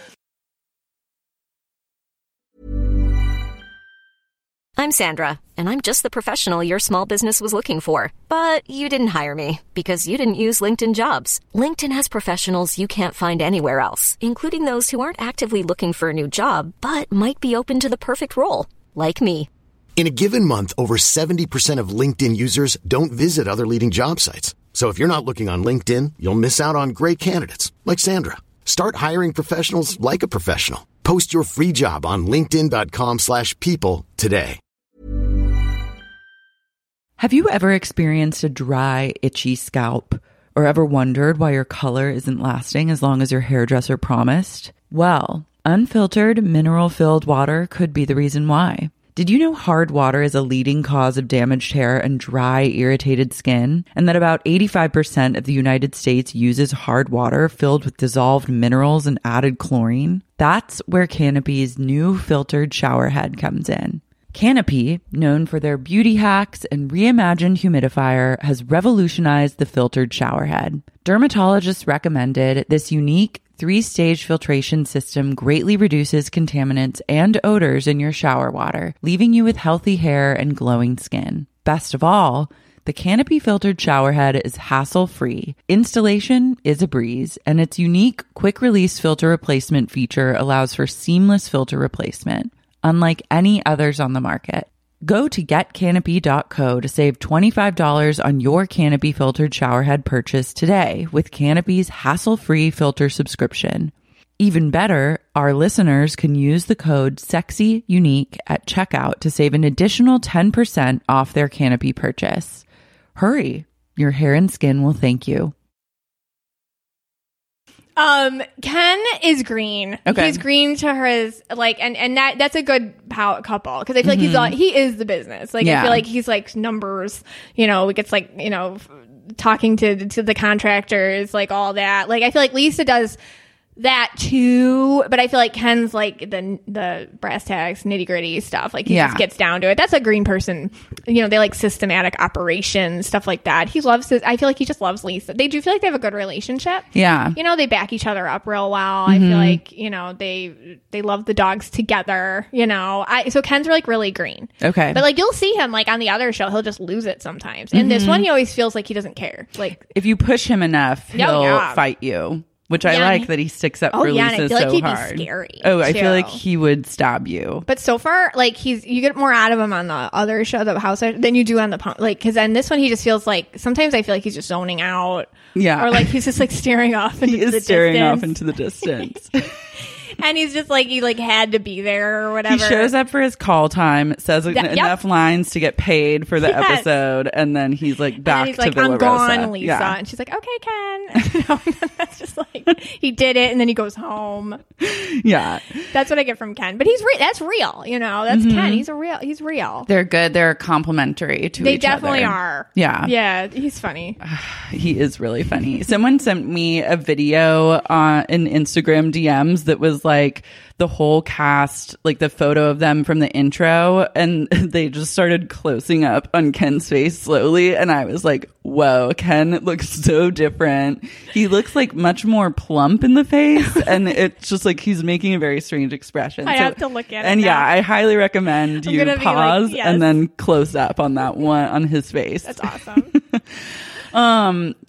I'm Sandra, and I'm just the professional your small business was looking for. But you didn't hire me because you didn't use LinkedIn Jobs. LinkedIn has professionals you can't find anywhere else, including those who aren't actively looking for a new job, but might be open to the perfect role, like me. In a given month, over 70% of LinkedIn users don't visit other leading job sites. So if you're not looking on LinkedIn, you'll miss out on great candidates like Sandra. Start hiring professionals like a professional. Post your free job on linkedin.com/people today. Have you ever experienced a dry, itchy scalp or ever wondered why your color isn't lasting as long as your hairdresser promised? Well, unfiltered, mineral-filled water could be the reason why. Did you know hard water is a leading cause of damaged hair and dry, irritated skin? And that about 85% of the United States uses hard water filled with dissolved minerals and added chlorine? That's where Canopy's new filtered shower head comes in. Canopy, known for their beauty hacks and reimagined humidifier, has revolutionized the filtered shower head. Dermatologists recommended this unique 3-stage filtration system greatly reduces contaminants and odors in your shower water, leaving you with healthy hair and glowing skin. Best of all, the Canopy filtered shower head is hassle-free. Installation is a breeze, and its unique quick-release filter replacement feature allows for seamless filter replacement, unlike any others on the market. Go to getcanopy.co to save $25 on your Canopy filtered showerhead purchase today with Canopy's hassle-free filter subscription. Even better, our listeners can use the code SEXYUNIQUE at checkout to save an additional 10% off their Canopy purchase. Hurry, your hair and skin will thank you. Ken is green. Okay. He's green to hers, like, and that's a good couple, because I feel like he is the business. Like, I feel like he's like numbers, he gets like, talking to the contractors, like all that. Like, I feel like Lisa does that too, but I feel like Ken's like the brass tacks, nitty gritty stuff. Like he just gets down to it. That's a green person. They like systematic operations, stuff like that. He loves this. I feel like he just loves Lisa. They do feel like they have a good relationship. Yeah. They back each other up real well. I feel like, they love the dogs together, so Ken's like really green. Okay. But like you'll see him like on the other show, he'll just lose it sometimes. And this one, he always feels like he doesn't care. Like if you push him enough, he'll fight you. Which I like that he sticks up for Lisa so hard. I feel like he'd be scary. I feel like he would stab you. But so far, like you get more out of him on the other show, the house, than you do on the because then this one he just feels like sometimes I feel like he's just zoning out. Yeah, or like he's just like staring off into the distance. He is staring off into the distance. And he's just like, he like had to be there or whatever. He shows up for his call time, says enough lines to get paid for the episode, and then he's like back to Villa Rosa. I'm gone, Lisa. Yeah. And she's like, okay, Ken. That's just like, he did it, and then he goes home. Yeah. That's what I get from Ken. But that's real, That's Ken. He's real. They're good. They're complimentary to each other. They definitely are. Yeah. Yeah, he's funny. He is really funny. Someone sent me a video in Instagram DMs that was like the whole cast, like the photo of them from the intro, and they just started closing up on Ken's face slowly, and I was like, whoa, Ken looks so different. He looks like much more plump in the face, and it's just like he's making a very strange expression. I have to look at it. And now. I highly recommend you pause and then close up on that one on his face. That's awesome.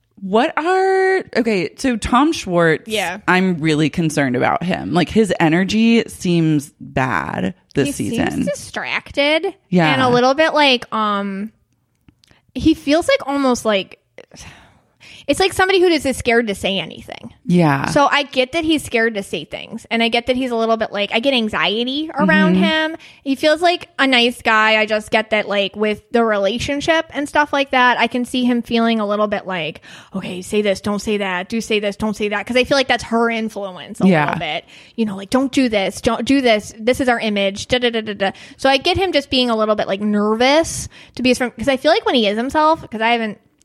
So Tom Schwartz, I'm really concerned about him. Like his energy seems bad this season. He seems distracted. Yeah. And a little bit like, he feels like almost like, it's like somebody who is scared to say anything. Yeah. So I get that he's scared to say things. And I get that he's a little bit like, I get anxiety around him. He feels like a nice guy. I just get that like with the relationship and stuff like that, I can see him feeling a little bit like, okay, say this, don't say that. Do say this, don't say that. Because I feel like that's her influence a little bit. Like, don't do this. Don't do this. This is our image. Da, da, da, da, da. So I get him just being a little bit like nervous to be his friend. Because I feel like when he is himself, because I haven't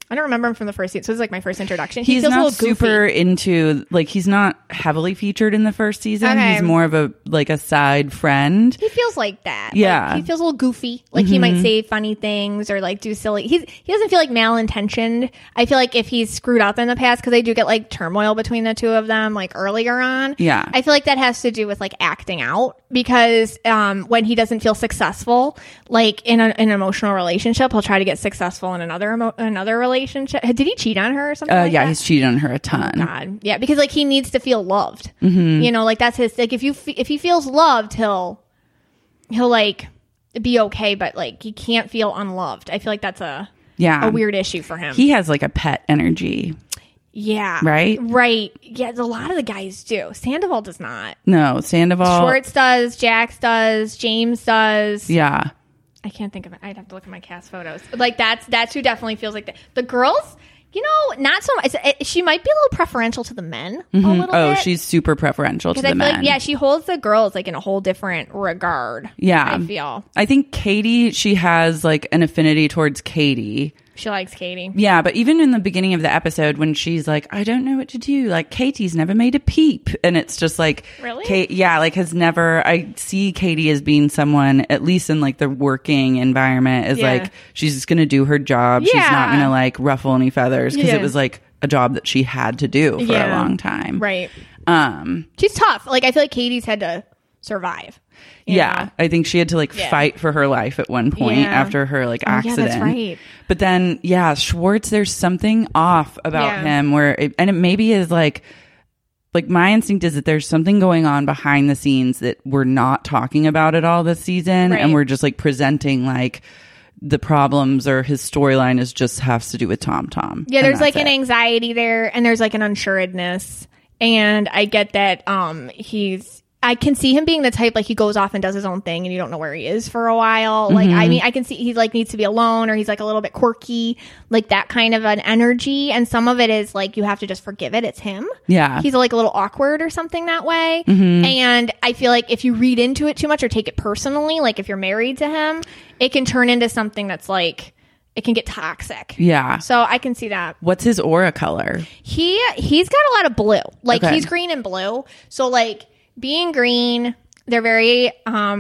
I don't remember him from the first season. So this is like my first introduction. He's feels not a little super goofy. into, like, he's not heavily featured in the first season. Okay. He's more of a side friend. He feels like that. Yeah. Like, he feels a little goofy. Like he might say funny things or like do silly. He doesn't feel like malintentioned. I feel like if he's screwed up in the past, because they do get like turmoil between the two of them like earlier on. Yeah. I feel like that has to do with like acting out, because when he doesn't feel successful, like in an emotional relationship, he'll try to get successful in another relationship. Did he cheat on her or something? Like yeah, that? he's cheated on her a ton. Oh, God. Yeah, because like he needs to feel loved. You know, like that's his, like if he feels loved, he'll like be okay, but like he can't feel unloved. I feel like that's a weird issue for him. He has like a pet energy. Yeah. Right? Yeah, a lot of the guys do. Sandoval does not. No, Sandoval. Schwartz does, Jax does, James does. Yeah. I can't think of it. I'd have to look at my cast photos. Like that's who definitely feels like that. The girls, you know, not so much. She might be a little preferential to the men a little bit. Oh, she's super preferential to the men. Like, yeah, she holds the girls like in a whole different regard. Yeah. I feel. I think Katie, she has like an affinity towards Katie. She likes Katie. Yeah, but even in the beginning of the episode when she's like, I don't know what to do. Like, Katie's never made a peep. And it's just like, really? I see Katie as being someone, at least in like the working environment, is like, she's just going to do her job. She's not going to like ruffle any feathers, because it was like a job that she had to do for a long time. Right. She's tough. Like, I feel like Katie's had to survive. Yeah, I think she had to like fight for her life at one point after her like accident. Yeah, that's right. But then, Schwartz, there's something off about him where, it maybe is like my instinct is that there's something going on behind the scenes that we're not talking about at all this season, and we're just like presenting like the problems, or his storyline is just has to do with Tom. Yeah, there's like an anxiety there, and there's like an unsureness, and I get that. I can see him being the type, like, he goes off and does his own thing and you don't know where he is for a while. Like, I mean, I can see he like needs to be alone, or he's like a little bit quirky, like that kind of an energy. And some of it is like, you have to just forgive it. It's him. Yeah. He's like a little awkward or something that way. And I feel like if you read into it too much or take it personally, like if you're married to him, it can turn into something that's like, it can get toxic. Yeah. So I can see that. What's his aura color? He's got a lot of blue. Like, he's green and blue. So like, being green, they're very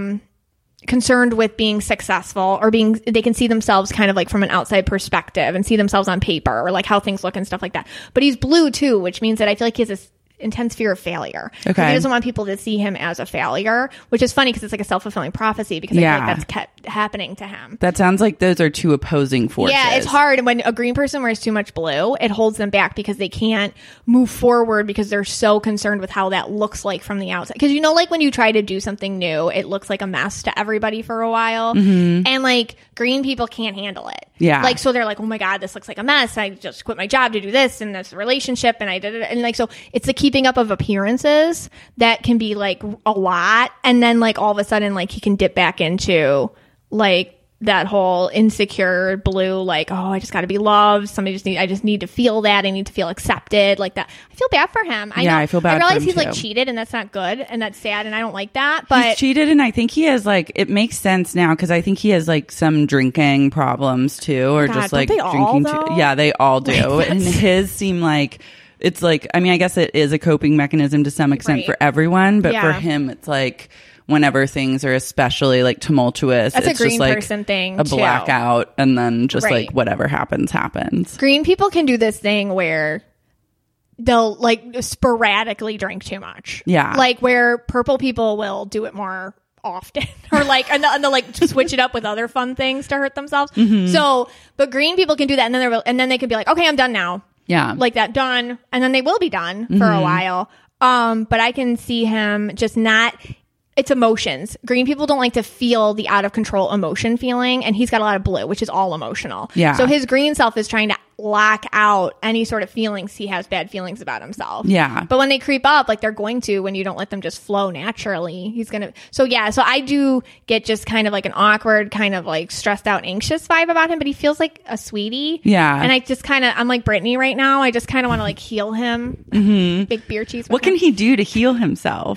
concerned with being successful, or they can see themselves kind of like from an outside perspective and see themselves on paper, or like how things look and stuff like that. But he's blue too, which means that I feel like he has this intense fear of failure. Okay. He doesn't want people to see him as a failure, which is funny because it's like a self-fulfilling prophecy, because I feel like that's kept happening to him. That sounds like those are two opposing forces. Yeah, it's hard. When a green person wears too much blue, it holds them back because they can't move forward because they're so concerned with how that looks like from the outside. Because, you know, like when you try to do something new, it looks like a mess to everybody for a while. And like green people can't handle it. Yeah. Like, so they're like, oh my God, this looks like a mess. I just quit my job to do this and this relationship, and I did it. And like, so it's the keeping up of appearances that can be like a lot. And then like all of a sudden, like he can dip back into like that whole insecure blue, like, oh, I just got to be loved. I just need to feel that. I need to feel accepted, like that. I feel bad for him. I feel bad. I realize he's like cheated, and that's not good, and that's sad, and I don't like that. But he's cheated, and I think he has like, it makes sense now, because I think he has like some drinking problems too, or just like drinking. Yeah, they all do, like, and his seem like. It's like, I mean, I guess it is a coping mechanism to some extent for everyone, but for him, it's like whenever things are especially like tumultuous, that's it's a green just like person thing, a blackout, and then just like whatever happens. Green people can do this thing where they'll like sporadically drink too much. Yeah. Like where purple people will do it more often, or like and they'll like switch it up with other fun things to hurt themselves. So, but green people can do that, and then they can be like, okay, I'm done now. Yeah. Like that, done. And then they will be done for a while. But I can see him just not, it's emotions. Green people don't like to feel the out of control emotion feeling. And he's got a lot of blue, which is all emotional. Yeah. So his green self is trying to lock out any sort of feelings. He has bad feelings about himself. Yeah. But when they creep up, like they're going to, when you don't let them just flow naturally, he's going to. So yeah, so I do get just kind of like an awkward, kind of like stressed out, anxious vibe about him, but he feels like a sweetie. Yeah. And I just kind of, I'm like Brittany right now. I just kind of want to like heal him. Big beer cheese. What can he do to heal himself?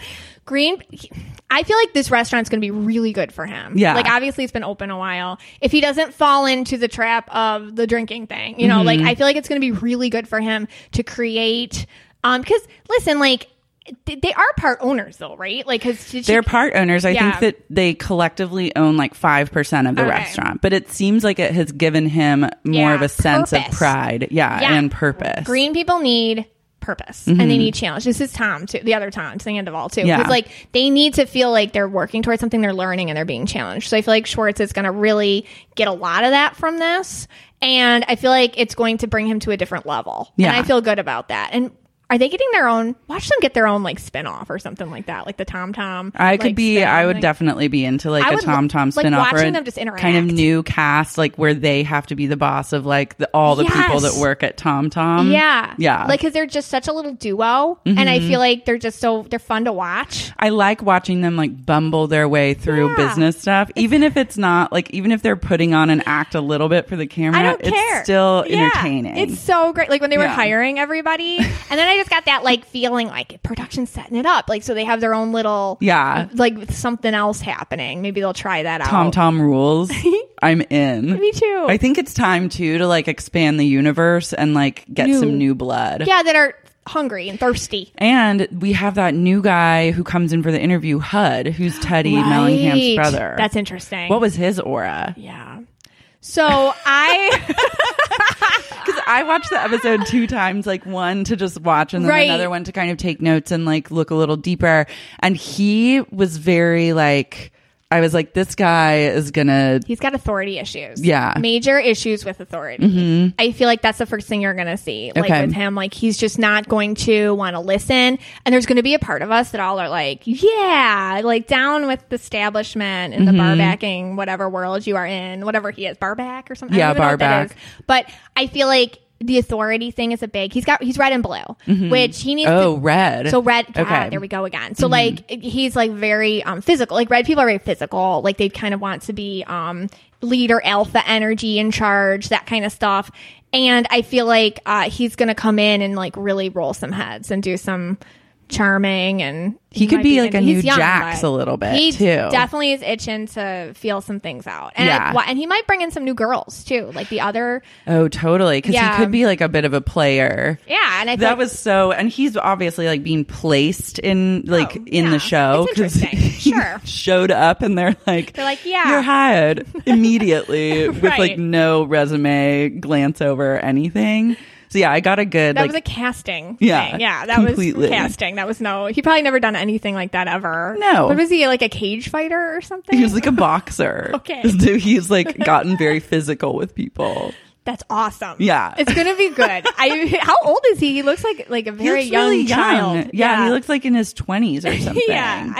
I feel like this restaurant's going to be really good for him. Yeah. Like, obviously, it's been open a while. If he doesn't fall into the trap of the drinking thing, you know, like, I feel like it's going to be really good for him to create. Because, listen, like, they are part owners, though, right? Like, because they're part owners. I think that they collectively own like 5% of the restaurant, but it seems like it has given him more of a sense of pride, and purpose. Green people need purpose and they need challenge. This is Tom too, the other Tom, Sandoval too. Because like they need to feel like they're working towards something, they're learning, and they're being challenged. So I feel like Schwartz is going to really get a lot of that from this, and I feel like it's going to bring him to a different level. And I feel good about that. And are they getting their own? Watch them get their own like spin-off or something like that, like the Tom Tom. I would definitely be into like a Tom Tom spin-off, like watching them just interact. Kind of new cast, like where they have to be the boss of like all the people that work at Tom Tom. Yeah, like because they're just such a little duo, and I feel like they're fun to watch. I like watching them like bumble their way through business stuff, even if it's not like, even if they're putting on an act a little bit for the camera. I don't care. It's still entertaining. It's so great. Like when they were hiring everybody, and then I just got that like feeling like production's setting it up, like so they have their own little like something else happening. Maybe they'll try that out. Tom Tom rules. I'm in. Me too. I think it's time too to like expand the universe and like get some new blood. Yeah, that are hungry and thirsty. And we have that new guy who comes in for the interview, Hud, who's Teddy Mellingham's brother. That's interesting. What was his aura? Yeah. So I watched the episode 2 times, like one to just watch and then another one to kind of take notes and like look a little deeper. And he was very like, I was like, this guy is he's got authority issues. Yeah. Major issues with authority. I feel like that's the first thing you're going to see. Like with him, like he's just not going to want to listen. And there's going to be a part of us that all are like, yeah, like down with the establishment and the bar backing, whatever world you are in, whatever he is, bar back or something. Yeah, bar back. But I feel like the authority thing is a big. He's red and blue, which he needs. Oh, red. So red. Okay, there we go again. So like he's like very physical. Like red people are very physical. Like they kind of want to be leader, alpha energy, in charge, that kind of stuff. And I feel like he's gonna come in and like really roll some heads and do some charming, and he could be like a new Jax a little bit. He too definitely is itching to feel some things out, and and he might bring in some new girls too, like the other. Oh, totally, because he could be like a bit of a player. Yeah, and I that was so, and he's obviously like being placed in like in the show because he showed up, and they're like, yeah, you're hired immediately with like no resume, glance over anything. So yeah, I got a good. That was a casting. Yeah, thing. Yeah, that completely. was casting. That was he probably never done anything like that ever. No. What was he, like a cage fighter or something? He was like a boxer. Okay. He's like gotten very physical with people. That's awesome. Yeah, it's gonna be good. How old is he? He looks like a very young child. Yeah, he looks like in his 20s or something. Yeah,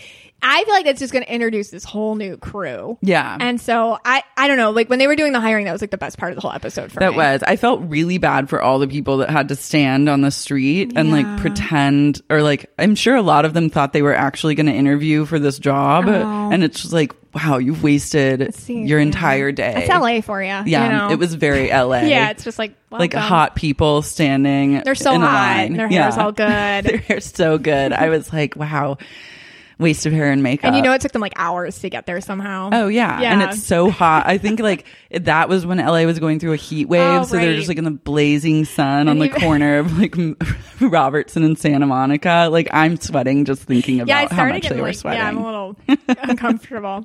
I feel like that's just going to introduce this whole new crew. Yeah. And so I don't know, like when they were doing the hiring, that was like the best part of the whole episode for me. That was. I felt really bad for all the people that had to stand on the street and like pretend, or like I'm sure a lot of them thought they were actually going to interview for this job. And it's just like, wow, you've wasted your entire day. It's LA for you. Yeah. You know? It was very LA. Yeah. It's just like, welcome. Like hot people standing. They're so in a hot. line. Their hair's all good. Their hair's so good. I was like, wow. Waste of hair and makeup. And you know, it took them like hours to get there somehow. Oh yeah. And it's so hot. I think like that was when LA was going through a heat wave. So they're just like in the blazing sun on the corner of like Robertson and Santa Monica. Like I'm sweating just thinking about how much they were sweating. Yeah, I'm a little uncomfortable.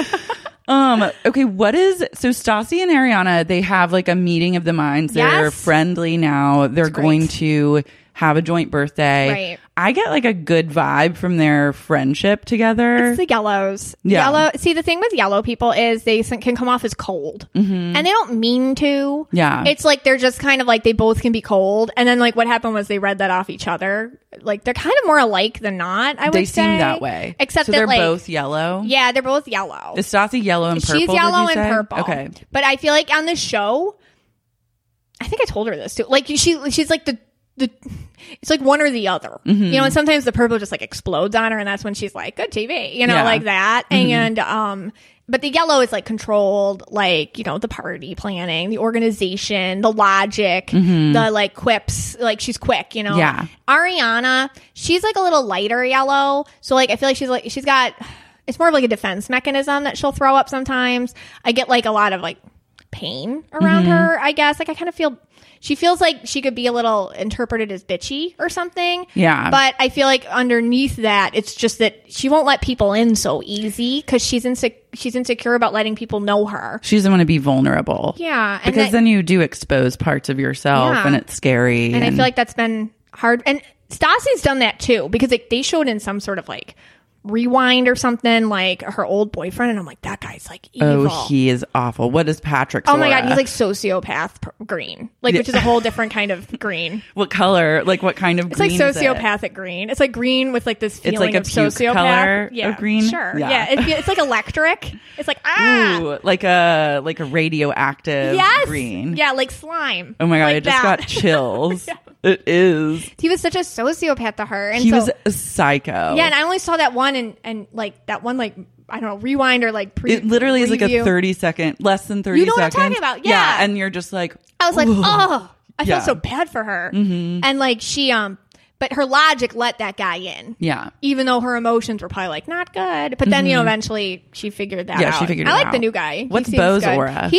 Okay, so Stassi and Ariana, they have like a meeting of the minds. They're friendly now. They're going to have a joint birthday. Right. I get like a good vibe from their friendship together. It's the yellows. Yeah. See, the thing with yellow people is they can come off as cold. And they don't mean to. Yeah. It's like they're just kind of like they both can be cold. And then like what happened was they read that off each other. Like they're kind of more alike than not, I would say. They seem that way. Except so that they're like, both yellow? Yeah, they're both yellow. Is Stassi yellow and purple? She's yellow and purple. Okay. But I feel like on this show, I think I told her this too. Like she's like it's like one or the other, you know, and sometimes the purple just like explodes on her, and that's when she's like, good TV, you know, like that. And but the yellow is like controlled, like, you know, the party planning, the organization, the logic, the like quips, like she's quick, you know? Yeah. Ariana, she's like a little lighter yellow. So like, I feel like she's got, it's more of like a defense mechanism that she'll throw up sometimes. I get like a lot of like pain around her, I guess. Like I kind of feel, she feels like she could be a little interpreted as bitchy or something. Yeah. But I feel like underneath that, it's just that she won't let people in so easy because she's insecure about letting people know her. She doesn't want to be vulnerable. Yeah. Because then you do expose parts of yourself and it's scary. And I feel like that's been hard. And Stassi's done that too because they showed in some sort of like rewind or something like her old boyfriend, and I'm like, that guy's like evil. Oh, he is awful. What is Patrick's? Oh my god, he's like sociopath green, like which is a whole different kind of green. What color? Like what kind of? It's green like sociopathic green. It's like green with like this feeling it's like of a puke sociopath color yeah, of green. Sure, yeah. It's like electric. It's like Ooh, like a radioactive green. Yeah, like slime. Oh my god, like I just got chills. Yeah. It is. He was such a sociopath to her. And he was a psycho. Yeah, and I only saw that one and like that one like I don't know, rewind or like it literally is like a 30-second, less than 30 seconds. You know what I'm talking about? Yeah. And you're just like I was like, oh, I felt so bad for her. And like she but her logic let that guy in. Yeah. Even though her emotions were probably like not good. But then, you know, eventually she figured that out. Yeah, she figured it out. I like the new guy. What's Beau's aura?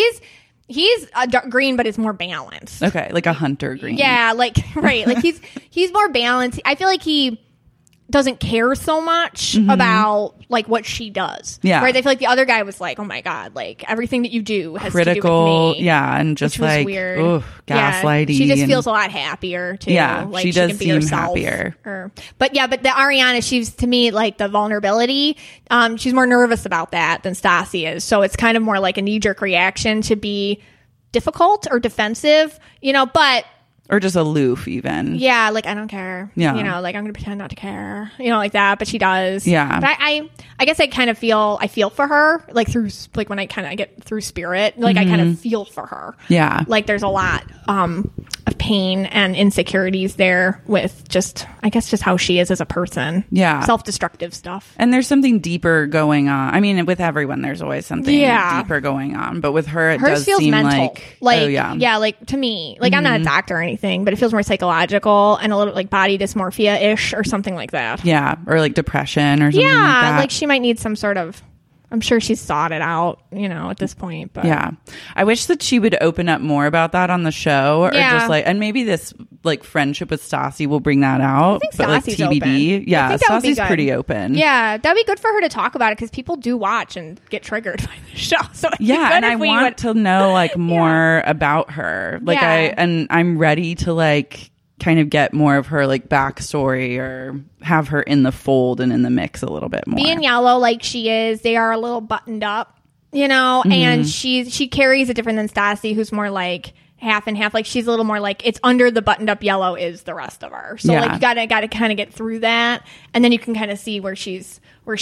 He's a dark green, but it's more balanced. Okay, like a hunter green. Yeah, like right, like he's more balanced. I feel like he doesn't care so much about like what she does. Yeah, right. I feel like the other guy was like, oh my god, like everything that you do has critical. To do with me. Yeah, and just like weird. Ooh, gaslighty. Yeah, she just feels a lot happier too. Yeah, like she does can be seem herself. happier. But the Ariana, she's to me like the vulnerability. She's more nervous about that than Stassi is. So it's kind of more like a knee-jerk reaction to be difficult or defensive, you know, but or just aloof even. Yeah, like I don't care. Yeah. You know, like I'm gonna pretend not to care. You know, like that, but she does. Yeah. But I guess I kind of feel for her, like through like when I kind of get through spirit, like I kind of feel for her. Yeah. Like there's a lot of pain and insecurities there with just how she is as a person. Yeah. Self-destructive stuff. And there's something deeper going on. I mean, with everyone there's always something deeper going on, but with her it hers does feels seem mental. like oh yeah. Yeah, like to me, like I'm not a doctor or anything, but it feels more psychological and a little like body dysmorphia-ish or something like that. Yeah, or like depression or something like that. Like she might need some sort of, I'm sure she's thought it out, you know, at this point. But yeah, I wish that she would open up more about that on the show, or just like, and maybe this like friendship with Stassi will bring that out. I think but like Stassi's TBD, open. yeah, Stassi's pretty open. Yeah, that'd be good for her to talk about it because people do watch and get triggered by the show. So yeah, and I want to know like more about her. Like I'm ready to like kind of get more of her like backstory or have her in the fold and in the mix a little bit more. Being yellow like she is, they are a little buttoned up, you know, and she carries it different than Stassi, who's more like half and half. Like she's a little more like it's under the buttoned up yellow is the rest of her. So like you gotta kind of get through that, and then you can kind of see where she's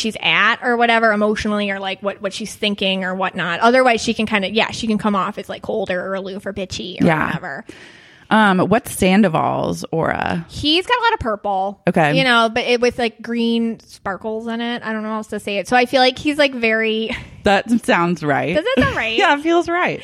at or whatever emotionally, or like what she's thinking or whatnot. Otherwise she can kind of she can come off as like colder or aloof or bitchy or whatever. What's Sandoval's aura? He's got a lot of purple. Okay. You know, but with like green sparkles in it. I don't know how else to say it. So I feel like he's like very... That sounds right. Does that sound right? Yeah, it feels right.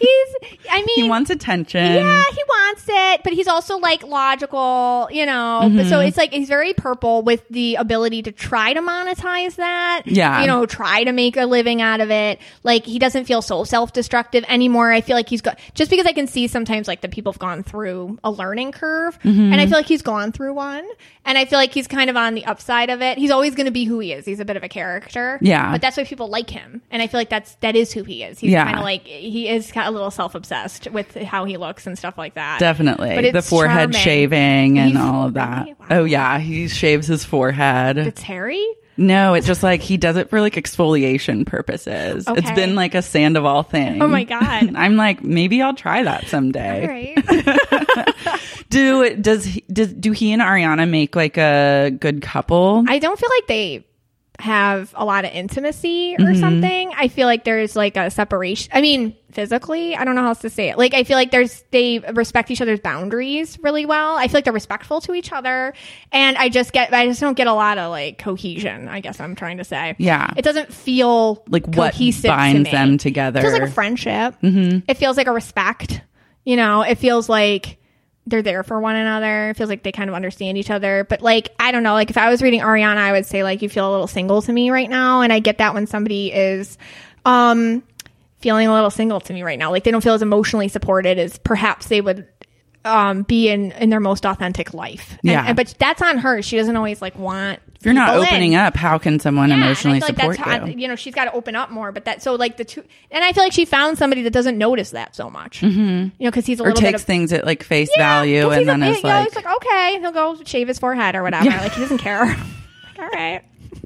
He wants attention. Yeah, he wants it, but he's also like logical, you know. But so it's like he's very purple with the ability to try to monetize that. Yeah. You know, try to make a living out of it. Like he doesn't feel so self-destructive anymore. I feel like he's got, just because I can see sometimes like the people have gone through a learning curve, and I feel like he's gone through one, and I feel like he's kind of on the upside of it. He's always going to be who he is. He's a bit of a character. Yeah. But that's why people like him. And I feel like that is who he is. He's kind of like, he is kind of a little self-obsessed with how he looks and stuff like that. Definitely. But the forehead charming. Shaving and all of that. Wow. Oh yeah, he shaves his forehead. It's hairy? No, it's just like he does it for like expoliation purposes. Okay. It's been like a Sandoval thing. Oh my God. I'm like, maybe I'll try that someday. All right. Do he and Ariana make like a good couple? I don't feel like they have a lot of intimacy or something. I feel like there's like a separation. I mean, physically, I don't know how else to say it. Like, I feel like they respect each other's boundaries really well. I feel like they're respectful to each other. And I just don't get a lot of like cohesion, I guess I'm trying to say. Yeah. It doesn't feel like what cohesive binds to me. them together. It feels like a friendship. It feels like a respect. You know, it feels like they're there for one another. It feels like they kind of understand each other. But like, I don't know, like if I was reading Ariana, I would say like, you feel a little single to me right now. And I get that when somebody is feeling a little single to me right now. Like they don't feel as emotionally supported as perhaps they would be in their most authentic life. But that's on her. She doesn't always like want. If you're not opening up, how can someone emotionally support you? You know, she's got to open up more. But so like the two, and I feel like she found somebody that doesn't notice that so much. You know, because he's a little takes things at like face value, and then it's like, he's like, okay, he'll go shave his forehead or whatever. Like he doesn't care. Like, all right.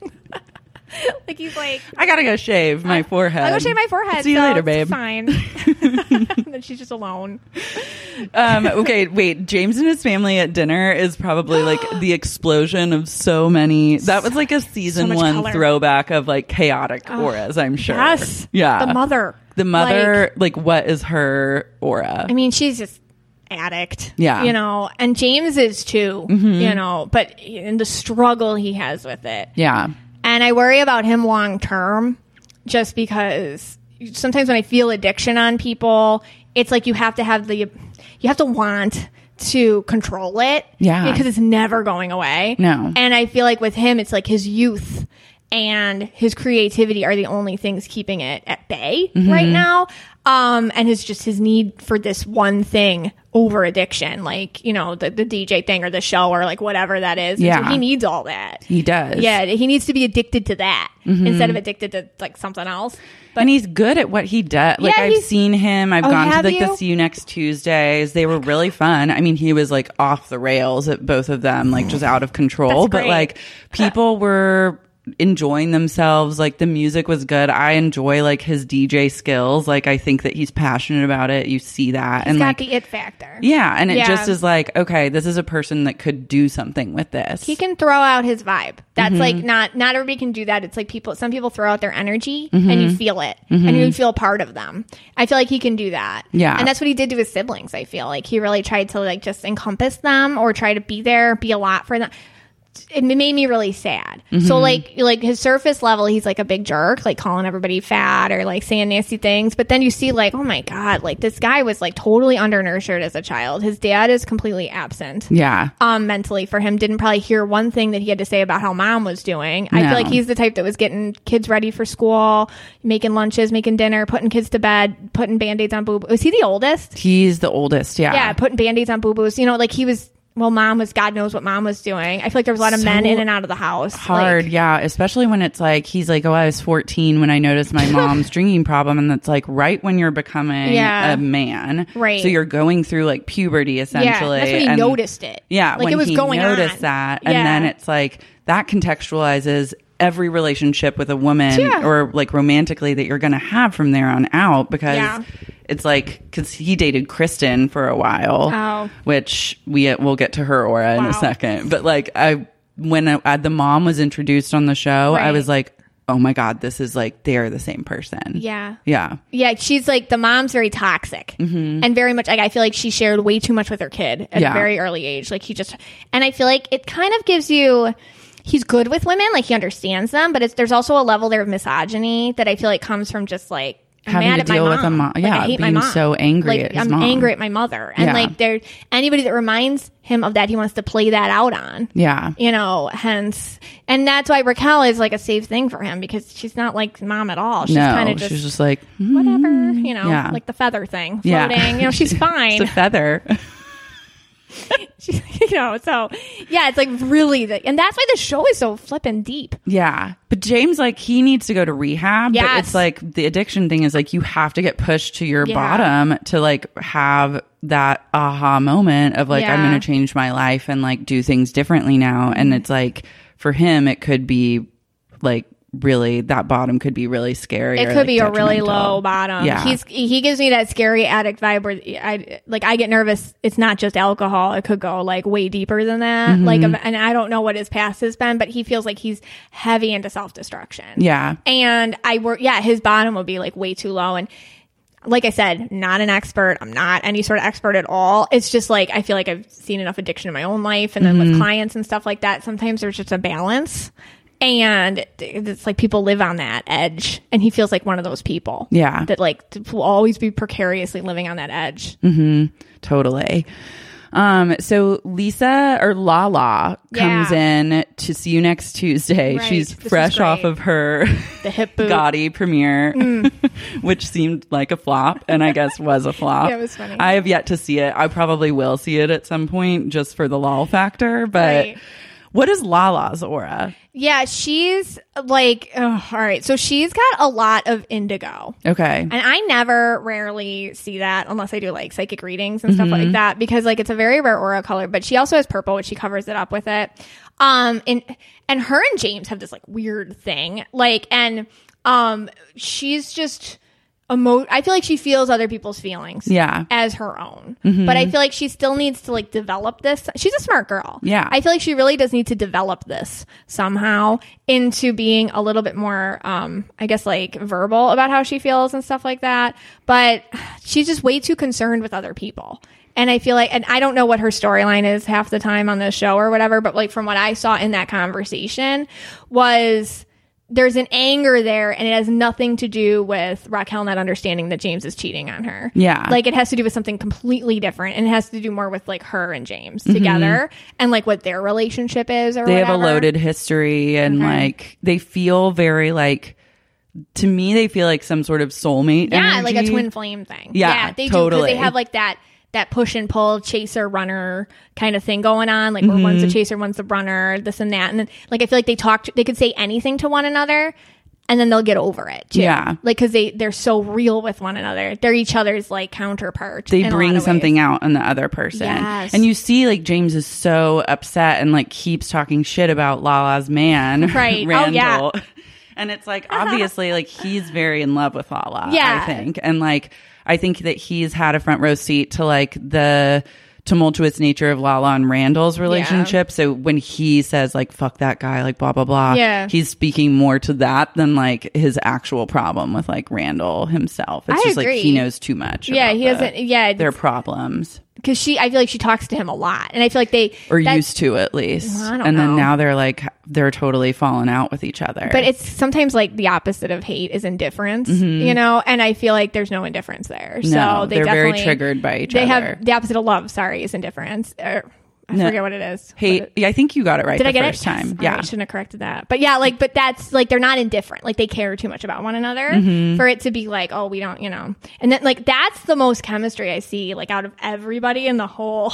Like he's like, I gotta go shave my forehead. I'll go shave my forehead. See you later, babe. Fine. Then she's just alone. Okay, wait. James and his family at dinner is probably like the explosion of so many. That was like a season one color. Throwback of like chaotic auras, I'm sure. Yes. Yeah. The mother, like what is her aura? I mean, she's just addict. Yeah. You know, and James is too, you know, but in the struggle he has with it. Yeah. And I worry about him long term just because sometimes when I feel addiction on people, it's like you have to want to control it. Yeah. Because it's never going away. No. And I feel like with him, it's like his youth and his creativity are the only things keeping it at bay right now. And it's just his need for this one thing over addiction, like, you know, the DJ thing or the show or like whatever that is. Yeah. And so he needs all that. He does. Yeah. He needs to be addicted to that instead of addicted to like something else. But, and he's good at what he does. Like I've seen him. I've gone to like the See You Next Tuesdays. They were really fun. I mean, he was like off the rails at both of them, like just out of control. But like people were enjoying themselves. Like the music was good. I enjoy like his DJ skills. Like I think that he's passionate about it. You see that. He's got like the it factor. Yeah. And it just is like, okay, this is a person that could do something with this. He can throw out his vibe. That's like not everybody can do that. It's like some people throw out their energy and you feel it and you feel part of them. I feel like he can do that. Yeah. And that's what he did to his siblings. I feel like he really tried to like just encompass them or try to be there, be a lot for them. It made me really sad. So like his surface level, he's like a big jerk, like calling everybody fat or like saying nasty things. But then you see like, oh my God, like this guy was like totally undernourished as a child. His dad is completely absent. Yeah. Mentally for him. Didn't probably hear one thing that he had to say about how mom was doing. I feel like he's the type that was getting kids ready for school, making lunches, making dinner, putting kids to bed, putting Band-Aids on boo-boos. Was he the oldest? He's the oldest, yeah. Yeah, putting Band-Aids on boo-boos. You know, like he was... Well, mom was, God knows what mom was doing. I feel like there was a lot of men in and out of the house. Hard, like, yeah. Especially when it's like, he's like, oh, I was 14 when I noticed my mom's drinking problem. And that's like right when you're becoming a man. Right. So you're going through like puberty essentially. Yeah, that's when he noticed it. Yeah. Like when it was he going noticed on. that. And then it's like, that contextualizes every relationship with a woman or like romantically that you're going to have from there on out because it's like, because he dated Kristen for a while, which we'll get to her aura in a second. But like when the mom was introduced on the show, I was like, oh my God, this is like, they're the same person. Yeah. Yeah. Yeah. She's like, the mom's very toxic and very much like, I feel like she shared way too much with her kid at a very early age. Like and I feel like it kind of gives you, he's good with women, like he understands them, but there's also a level there of misogyny that I feel like comes from just like, I'm having mad to at my deal mom. with a mom. Like, I hate being my mom. So angry like, at his I'm mom. angry at my mother. And like anybody that reminds him of that, he wants to play that out on. Yeah. You know, hence. And that's why Raquel is like a safe thing for him because she's not like mom at all. She's kind of just. She's just like, whatever, you know, like the feather thing. Floating. You know, she's fine. It's a feather. You know, so yeah, it's like really and that's why the show is so flippin' deep. Yeah, but James, like, he needs to go to rehab. Yes. But it's like the addiction thing is like you have to get pushed to your bottom to like have that aha moment of like I'm going to change my life and like do things differently now. And it's like for him, it could be like really, that bottom could be really scary. It could be a really low bottom. Yeah. He gives me that scary addict vibe where I get nervous. It's not just alcohol. It could go like way deeper than that. Mm-hmm. And I don't know what his past has been, but he feels like he's heavy into self-destruction. Yeah. And his bottom would be like way too low. And like I said, not an expert. I'm not any sort of expert at all. It's just like, I feel like I've seen enough addiction in my own life. And then with clients and stuff like that, sometimes there's just a balance. And it's like people live on that edge. And he feels like one of those people. Yeah. That like will always be precariously living on that edge. Mm-hmm. Totally. So Lisa or Lala comes in to see you next Tuesday. Right. She's fresh off of her the hip boot Gotti premiere, which seemed like a flop and I guess was a flop. Yeah, it was funny. I have yet to see it. I probably will see it at some point just for the lol factor, but what is Lala's aura? Yeah, she's like, all right. So she's got a lot of indigo. Okay. And I rarely see that unless I do like psychic readings and stuff like that, because like it's a very rare aura color, but she also has purple, which she covers it up with it. And her and James have this like weird thing. Like, and she's just I feel like she feels other people's feelings as her own. Mm-hmm. But I feel like she still needs to like develop this. She's a smart girl. Yeah. I feel like she really does need to develop this somehow into being a little bit more, I guess like verbal about how she feels and stuff like that. But she's just way too concerned with other people. And I feel like, and I don't know what her storyline is half the time on the show or whatever, but like from what I saw in that conversation was there's an anger there, and it has nothing to do with Raquel not understanding that James is cheating on her. Yeah. Like, it has to do with something completely different, and it has to do more with, like, her and James together, and, like, what their relationship is or whatever. They have a loaded history, and, like, they feel very, like, to me, they feel like some sort of soulmate energy. Like a twin flame thing. Yeah, they totally. do, because they have, like, that push and pull, chaser, runner kind of thing going on, like where one's the chaser, one's the runner, this and that. And then, like, I feel like they could say anything to one another and then they'll get over it too. Yeah. Like, because they're so real with one another. They're each other's like counterpart. They bring something out in the other person. Yes. And you see, like, James is so upset and like keeps talking shit about Lala's man, right? Randall. Oh, yeah. And it's like, obviously, like, he's very in love with Lala, I think. And like, I think that he's had a front row seat to like the tumultuous nature of Lala and Randall's relationship. Yeah. So when he says like, fuck that guy, like blah, blah, blah, he's speaking more to that than like his actual problem with like Randall himself. It's just agree. Like he knows too much. Yeah, he doesn't. Yeah. Their problems. Because I feel like she talks to him a lot. And I feel like used to, at least. I don't know. Then now they're totally falling out with each other. But it's sometimes like the opposite of hate is indifference, you know? And I feel like there's no indifference there. No, so they're very triggered by each other. They have the opposite of love, is indifference. I forget what it is. Hate. Yeah, I think you got it right. Did I get first it? time? Yes. Yeah, I shouldn't have corrected that. But yeah, like, but that's like, they're not indifferent. Like, they care too much about one another for it to be like, oh, we don't, you know. And then like, that's the most chemistry I see, like, out of everybody in the whole.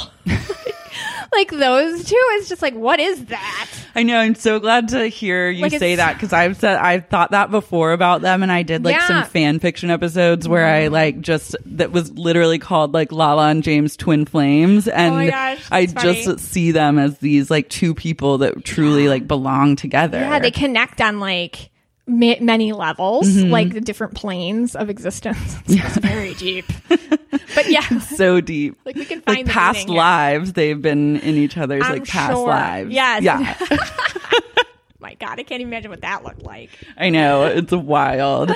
Like, those two is just like, what is that? I know. I'm so glad to hear you say that, because I've thought that before about them, and I did like some fan fiction episodes where I like that was literally called like Lala and James Twin Flames, and oh my gosh, I funny. Just see them as these like two people that truly like belong together. Yeah, they connect on like many levels, like the different planes of existence. It's very deep. But yeah, so deep. Like, we can find like the past lives they've been in each other's I'm like past sure. lives. Yes. Yeah. My God, I can't even imagine what that looked like. I know, it's wild.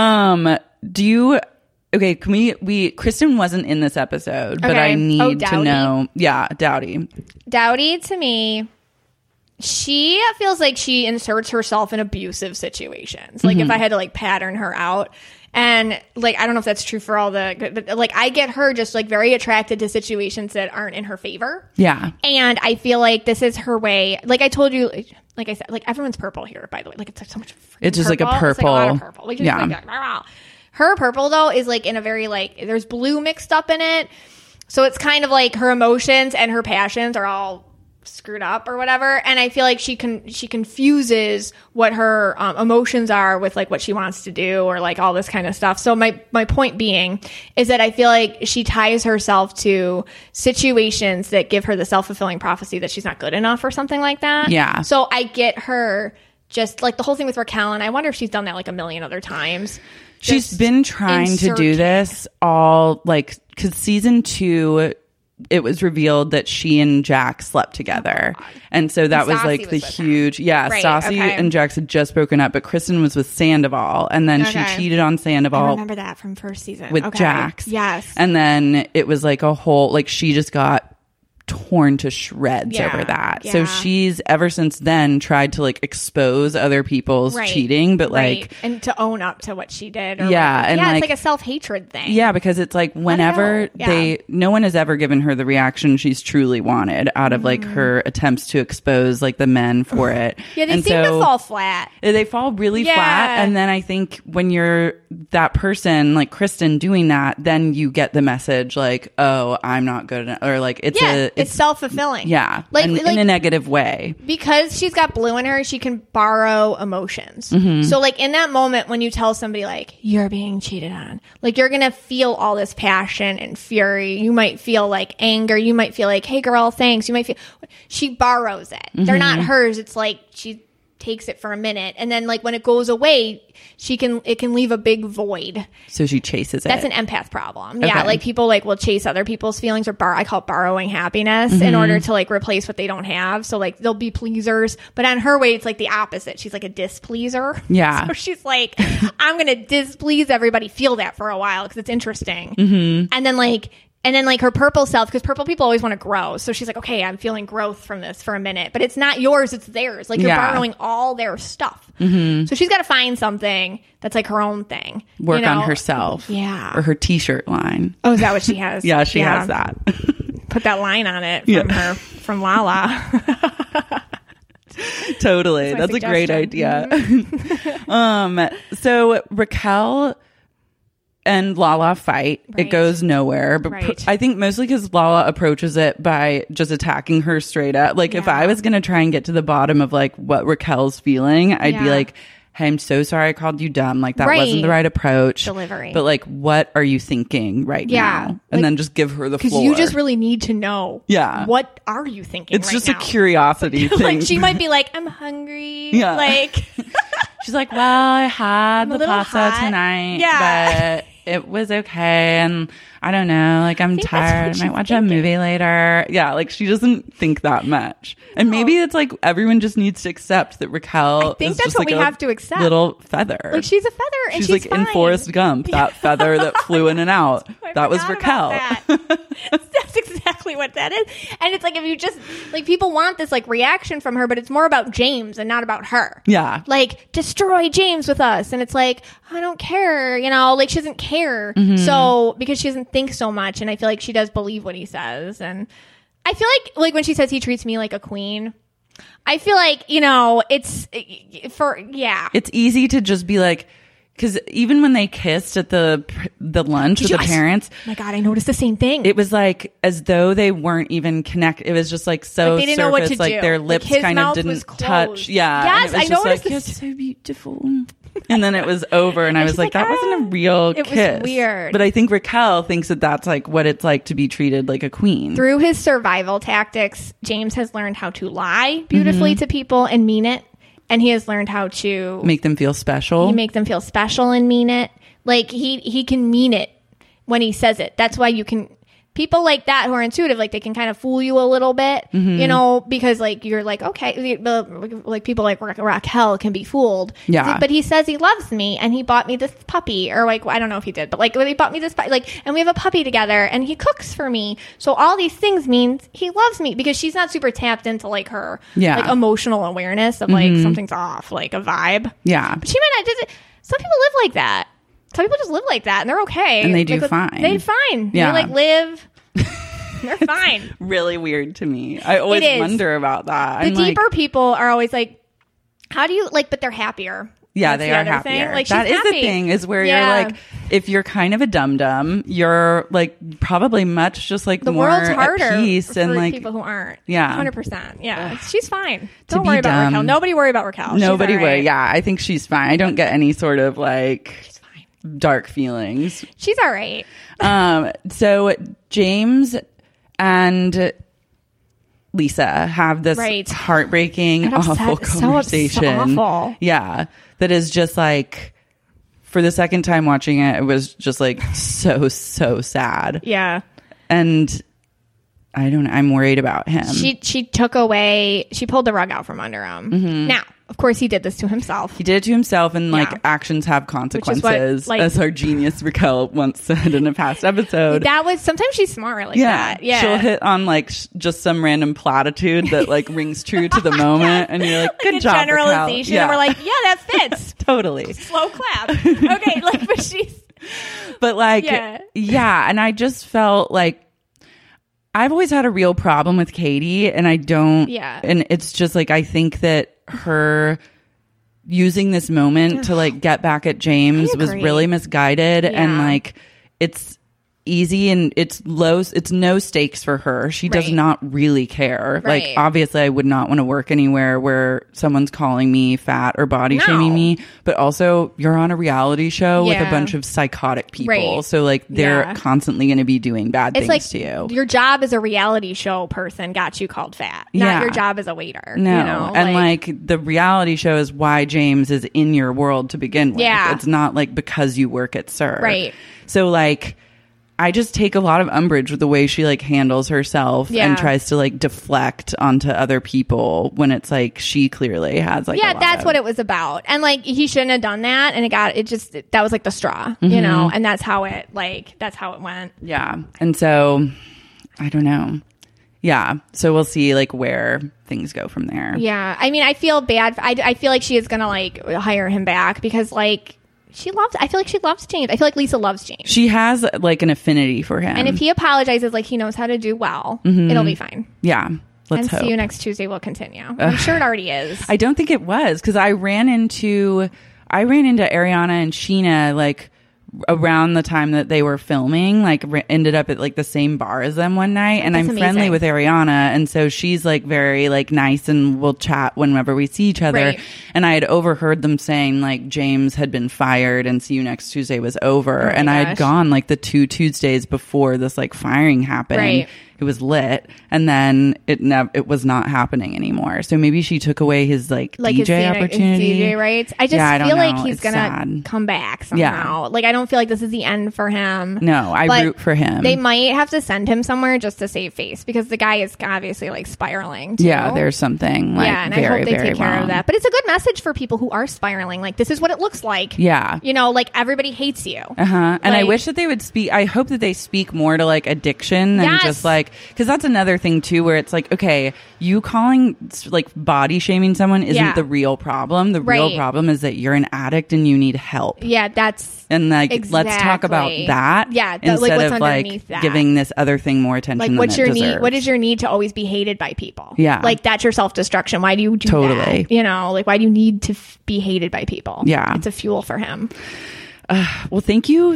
Okay, can we Kristen wasn't in this episode, but I need to know. Yeah, Dowdy. Dowdy, to me, she feels like she inserts herself in abusive situations. Like, if I had to like pattern her out. And like, I don't know if that's true for all but like, I get her just like very attracted to situations that aren't in her favor. Yeah. And I feel like this is her way. Like I told you, like I said, like everyone's purple here, by the way. Like, it's like so much. It's just purple. like a purple. It's like a lot of purple. Like, just like, wow. Her purple though is like in a very like, there's blue mixed up in it. So it's kind of like her emotions and her passions are all screwed up or whatever, and I feel like she confuses what her emotions are with like what she wants to do or like all this kind of stuff. So my point being is that I feel like she ties herself to situations that give her the self-fulfilling prophecy that she's not good enough or something like that. Yeah. So I get her just like the whole thing with Raquel, and I wonder if she's done that like a million other times. She's been trying to do this all like, because season 2, it was revealed that she and Jax slept together. And so that was like the huge, right, Stassi and Jax had just broken up, but Kristen was with Sandoval. And then she cheated on Sandoval. I remember that from first season. With Jax. Yes. And then it was like a whole, like she just got torn to shreds over that. So she's ever since then tried to like expose other people's cheating, but like and to own up to what she did. Or and it's like a self-hatred thing. Yeah, because it's like whenever no one has ever given her the reaction she's truly wanted out of like her attempts to expose like the men for it. Yeah, they seem to fall flat. They fall really flat, and then I think when you're that person like Kristen doing that, then you get the message like, oh, I'm not good enough, or like it's self-fulfilling. Yeah. Like in a negative way. Because she's got blue in her, she can borrow emotions. So like in that moment when you tell somebody like, you're being cheated on, like you're going to feel all this passion and fury. You might feel like anger. You might feel like, hey girl, thanks. You might feel, she borrows it. They're not hers. It's like she takes it for a minute, and then like when it goes away, it can leave a big void. So she chases it. That's an empath problem. Yeah, like people like will chase other people's feelings, or I call it borrowing happiness in order to like replace what they don't have. So like they'll be pleasers, but on her way it's like the opposite. She's like a displeaser. Yeah. So she's like, I'm gonna displease everybody. Feel that for a while because it's interesting, and then like her purple self, because purple people always want to grow. So she's like, okay, I'm feeling growth from this for a minute, but it's not yours, it's theirs. Like you're borrowing all their stuff. So she's got to find something that's like her own thing. Work on herself. Yeah. Or her t-shirt line. Oh, is that what she has? Yeah, she has that. Put that line on it from her, from Lala. Totally. That's a great idea. So Raquel and Lala fight. It goes nowhere. But I think mostly because Lala approaches it by just attacking her straight up. Like if I was going to try and get to the bottom of like what Raquel's feeling, I'd be like, hey, I'm so sorry I called you dumb. Like that wasn't the right approach. Delivery. But like, what are you thinking right now? And then just give her the floor. Because you just really need to know. Yeah. What are you thinking It's just a curiosity thing. Like she might be like, I'm hungry. Yeah. Like. She's like, well, I had the pasta tonight. Yeah. But it was okay, and I don't know, like I'm tired. I might watch a movie later. Yeah, like she doesn't think that much. And maybe it's like everyone just needs to accept that Raquel is just like we have to accept. Little feather. Like she's a feather, and she's like fine. in Forrest Gump, that feather that flew in and out. That was Raquel. That's exactly what that is. And it's like if you just like people want this like reaction from her, but it's more about James and not about her. Yeah. Like destroy James with us, and it's like I don't care, you know, like she doesn't care. So because she doesn't think so much, and I feel like she does believe what he says, and I feel like when she says he treats me like a queen, I feel like, you know, it's easy to just be like, because even when they kissed at the lunch with the parents, oh my God, I noticed the same thing. It was like as though they weren't even connected. It was just like so like they didn't surface, know what to like do. their lips like kind of didn't touch. Yeah, yes, and it was I just noticed. Like, you're so beautiful. And then it was over, and I was like, that wasn't a real kiss. It was weird. But I think Raquel thinks that that's like what it's like to be treated like a queen. Through his survival tactics, James has learned how to lie beautifully to people and mean it. And he has learned how to make them feel special. He make them feel special and mean it. Like he can mean it when he says it. That's why you can. People like that who are intuitive, like they can kind of fool you a little bit, you know, because like you're like, okay, like people like Raquel can be fooled. Yeah. But he says he loves me and he bought me this puppy, or like, I don't know if he did, but like he bought me this, like, and we have a puppy together and he cooks for me. So all these things means he loves me, because she's not super tapped into like her like emotional awareness of like something's off, like a vibe. Yeah. But she might not, some people live like that. Some people just live like that and they're okay. And they do fine. They do fine. Yeah. They like live. They're fine. Really weird to me. I always wonder about that. The deeper people are always like, how do you like, but they're happier. Yeah, they are happier. Like, that is the thing, is where you're like, if you're kind of a dum-dum, you're like probably much just like the more world's harder at peace for and like people who aren't. Yeah. 100%. Yeah. She's fine. Don't worry about Raquel. Nobody worry about Raquel. Nobody worry. Yeah, I think she's fine. I don't get any sort of like dark feelings. She's all right. So James and Lisa have this heartbreaking, awful conversation. So awful. Yeah. That is just like, for the second time watching it, it was just like so sad. Yeah. And I don't know. I'm worried about him. She pulled the rug out from under him. Mm-hmm. Now, of course, he did this to himself. He did it to himself, and like actions have consequences, as our genius Raquel once said in a past episode. That was sometimes she's smart like that. Yeah, she'll hit on like just some random platitude that like rings true to the moment, and you're like, "Good job, generalization." Raquel. And we're like, "Yeah, that fits." Totally. Slow clap. Okay, like, but she's. But like, yeah, and I just felt like. I've always had a real problem with Katie, and I don't. Yeah. And it's just like, I think that her using this moment to like get back at James was really misguided, and like it's easy and it's no stakes for her. She does not really care. Right. Like, obviously I would not want to work anywhere where someone's calling me fat or body shaming me, but also you're on a reality show with a bunch of psychotic people. So like they're constantly going to be doing bad things to you. Your job as a reality show person got you called fat, not your job as a waiter. No. You know? And like the reality show is why James is in your world to begin with. Yeah. It's not like because you work at SUR. Right. So like, I just take a lot of umbrage with the way she like handles herself and tries to like deflect onto other people when it's like she clearly has like that's what it was about. And like he shouldn't have done that, and that was like the straw, you know, and that's how it went. Yeah. And so I don't know. Yeah. So we'll see like where things go from there. Yeah. I mean, I feel bad. I feel like she is going to like hire him back because like I feel like she loves James. I feel like Lisa loves James. She has like an affinity for him. And if he apologizes like he knows how to do well, it'll be fine. Yeah. Let's hope. See you next Tuesday will continue. I'm sure it already is. I don't think it was, because I ran into Ariana and Sheena like around the time that they were filming, like ended up at like the same bar as them one night, and I'm friendly with Ariana, and so she's like very like nice and we'll chat whenever we see each other. And I had overheard them saying like James had been fired and See You Next Tuesday was over, and I had gone like the 2 Tuesdays before this like firing happened. It was lit, and then it was not happening anymore. So maybe she took away his like DJ opportunity, his DJ rights. I just feel like he's gonna come back somehow. Like I don't feel like this is the end for him. No, I root for him. They might have to send him somewhere just to save face, because the guy is obviously like spiraling too. Yeah, there's something like and very, I hope they very take care wrong. of that. But it's a good message for people who are spiraling. Like, this is what it looks like. Yeah, you know, like everybody hates you. And I wish that they would speak. I hope that they speak more to like addiction than just like, because that's another thing too, where it's like, okay, you calling like body shaming someone isn't the real problem. The real problem is that you're an addict and you need help. Yeah, that's like let's talk about that. Yeah, instead of like giving this other thing more attention. Like, than what's it your need? deserves. What is your need to always be hated by people? Yeah, like that's your self destruction. Why do you do that? You know, like why do you need to be hated by people? Yeah, it's a fuel for him. Well, thank you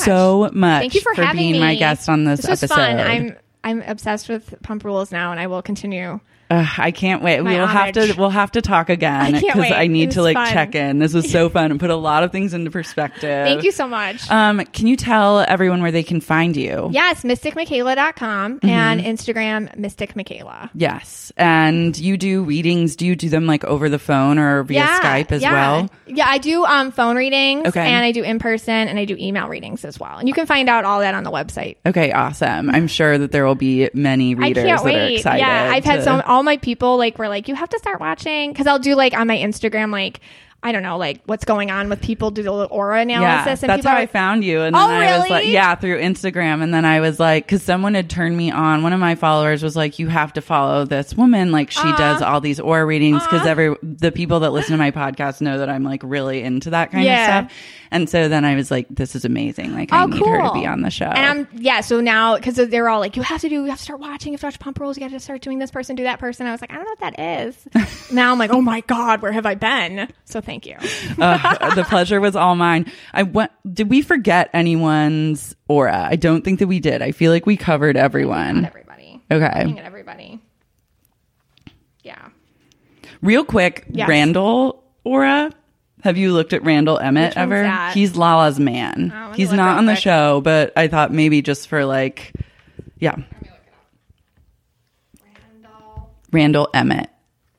so much. Thank you for having being me. My guest on this was episode. Fun. I'm obsessed with Pump Rules now, and I will continue. I can't wait. We'll have to talk again, because I need to like check in. This was so fun and put a lot of things into perspective. Thank you so much. Can you tell everyone where they can find you? Yes, mysticmichaela.com and Instagram Mystic Michaela. Yes. And you do readings. Do you do them like over the phone or via Skype as well? Yeah, I do phone readings, and I do in person, and I do email readings as well. And you can find out all that on the website. Okay, awesome. I'm sure that there will be many readers that are excited. Yeah, I've had all my people like were like, you have to start watching, because I'll do like on my Instagram like, I don't know, like what's going on with people, do the little aura analysis. And that's how I found you. And then I was like, through Instagram. And then I was like, because someone had turned me on. One of my followers was like, you have to follow this woman. Like she does all these aura readings, because the people that listen to my podcast know that I'm like really into that kind of stuff. And so then I was like, this is amazing. Like I need her to be on the show. And so now, because they're all like, you have to start watching, you have to watch Pump Rules, you got to start doing this person, do that person. I was like, I don't know what that is. Now I'm like, oh my God, where have I been? So thank you. The pleasure was all mine. Did we forget anyone's aura? I don't think that we did. I feel like we covered everyone. Everybody. Okay. Everybody. Yeah. Real quick, Randall aura. Have you looked at Randall Emmett ever? That? He's Lala's man. He's not on the show, but I thought maybe just for like, yeah. Let me look it up. Randall. Randall Emmett.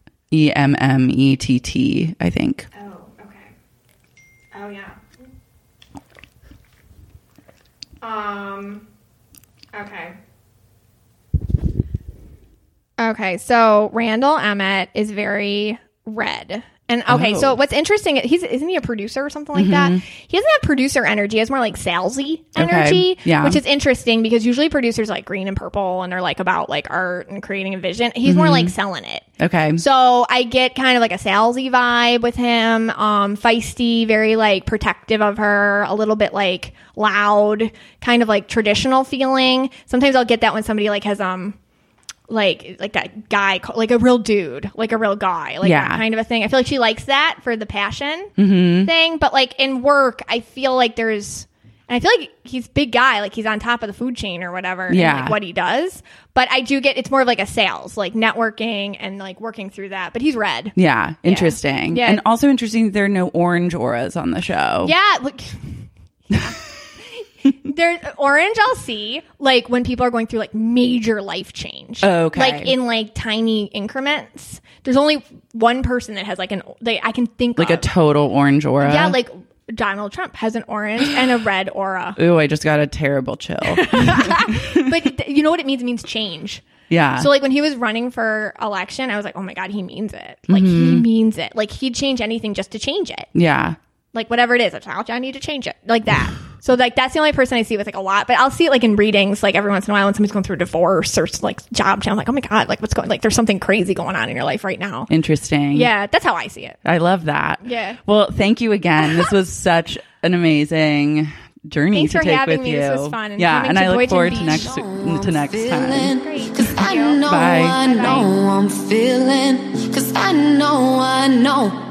Emmett, I think. Oh, okay. Oh, yeah. Okay. Okay, so Randall Emmett is very red. And okay, so what's interesting, isn't he a producer or something like that? He doesn't have producer energy. He has more like salesy energy, which is interesting because usually producers like green and purple and they're like about like art and creating a vision. He's more like selling it. Okay. So I get kind of like a salesy vibe with him, feisty, very like protective of her, a little bit like loud, kind of like traditional feeling. Sometimes I'll get that when somebody like has like that guy, like a real dude, like a real guy, like that kind of a thing. I feel like she likes that for the passion thing. But like in work, I feel like and I feel like he's a big guy, like he's on top of the food chain or whatever, in like what he does. But I do get, it's more of like a sales, like networking and like working through that. But he's red. Yeah. Interesting. Yeah. And also interesting, there are no orange auras on the show. Yeah. Look. There's orange I'll see like when people are going through like major life change. Okay. Like in like tiny increments. There's only one person that has like I can think like of. a total orange aura. Yeah, like Donald Trump has an orange and a red aura. Ooh, I just got a terrible chill. But you know what it means? It means change. Yeah. So like when he was running for election, I was like, oh my God, he means it. Like he means it. Like he'd change anything just to change it. Yeah. Like whatever it is, I need to change it. Like that. So like that's the only person I see with like a lot. But I'll see it like in readings, like every once in a while when somebody's going through a divorce or like job change. I'm like, oh my God, like what's going, like there's something crazy going on in your life right now. Interesting. Yeah, that's how I see it. I love that. Yeah. Well, thank you again. This was such an amazing journey Thanks to for take having with me. you. This was fun. And yeah, and I look Boynton forward Beach. to next time. Great. Cause I know, I know I'm feeling. Cause I know.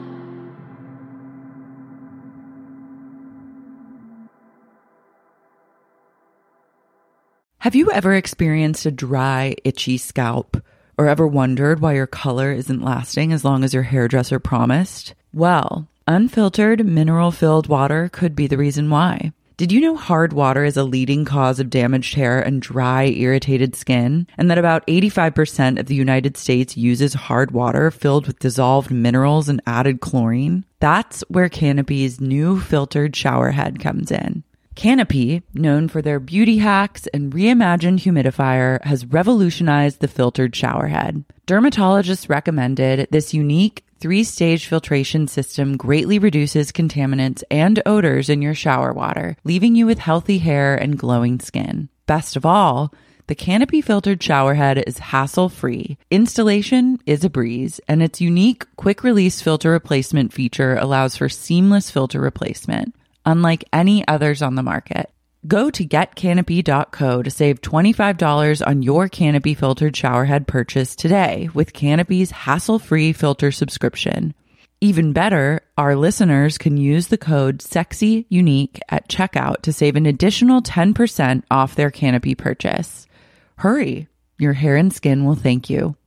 Have you ever experienced a dry, itchy scalp? Or ever wondered why your color isn't lasting as long as your hairdresser promised? Well, unfiltered, mineral-filled water could be the reason why. Did you know hard water is a leading cause of damaged hair and dry, irritated skin? And that about 85% of the United States uses hard water filled with dissolved minerals and added chlorine? That's where Canopy's new filtered showerhead comes in. Canopy, known for their beauty hacks and reimagined humidifier, has revolutionized the filtered showerhead. Dermatologists recommended this unique 3-stage filtration system greatly reduces contaminants and odors in your shower water, leaving you with healthy hair and glowing skin. Best of all, the Canopy filtered showerhead is hassle-free. Installation is a breeze, and its unique quick-release filter replacement feature allows for seamless filter replacement, unlike any others on the market. Go to getcanopy.co to save $25 on your Canopy filtered showerhead purchase today with Canopy's hassle-free filter subscription. Even better, our listeners can use the code SEXYUNIQUE at checkout to save an additional 10% off their Canopy purchase. Hurry, your hair and skin will thank you.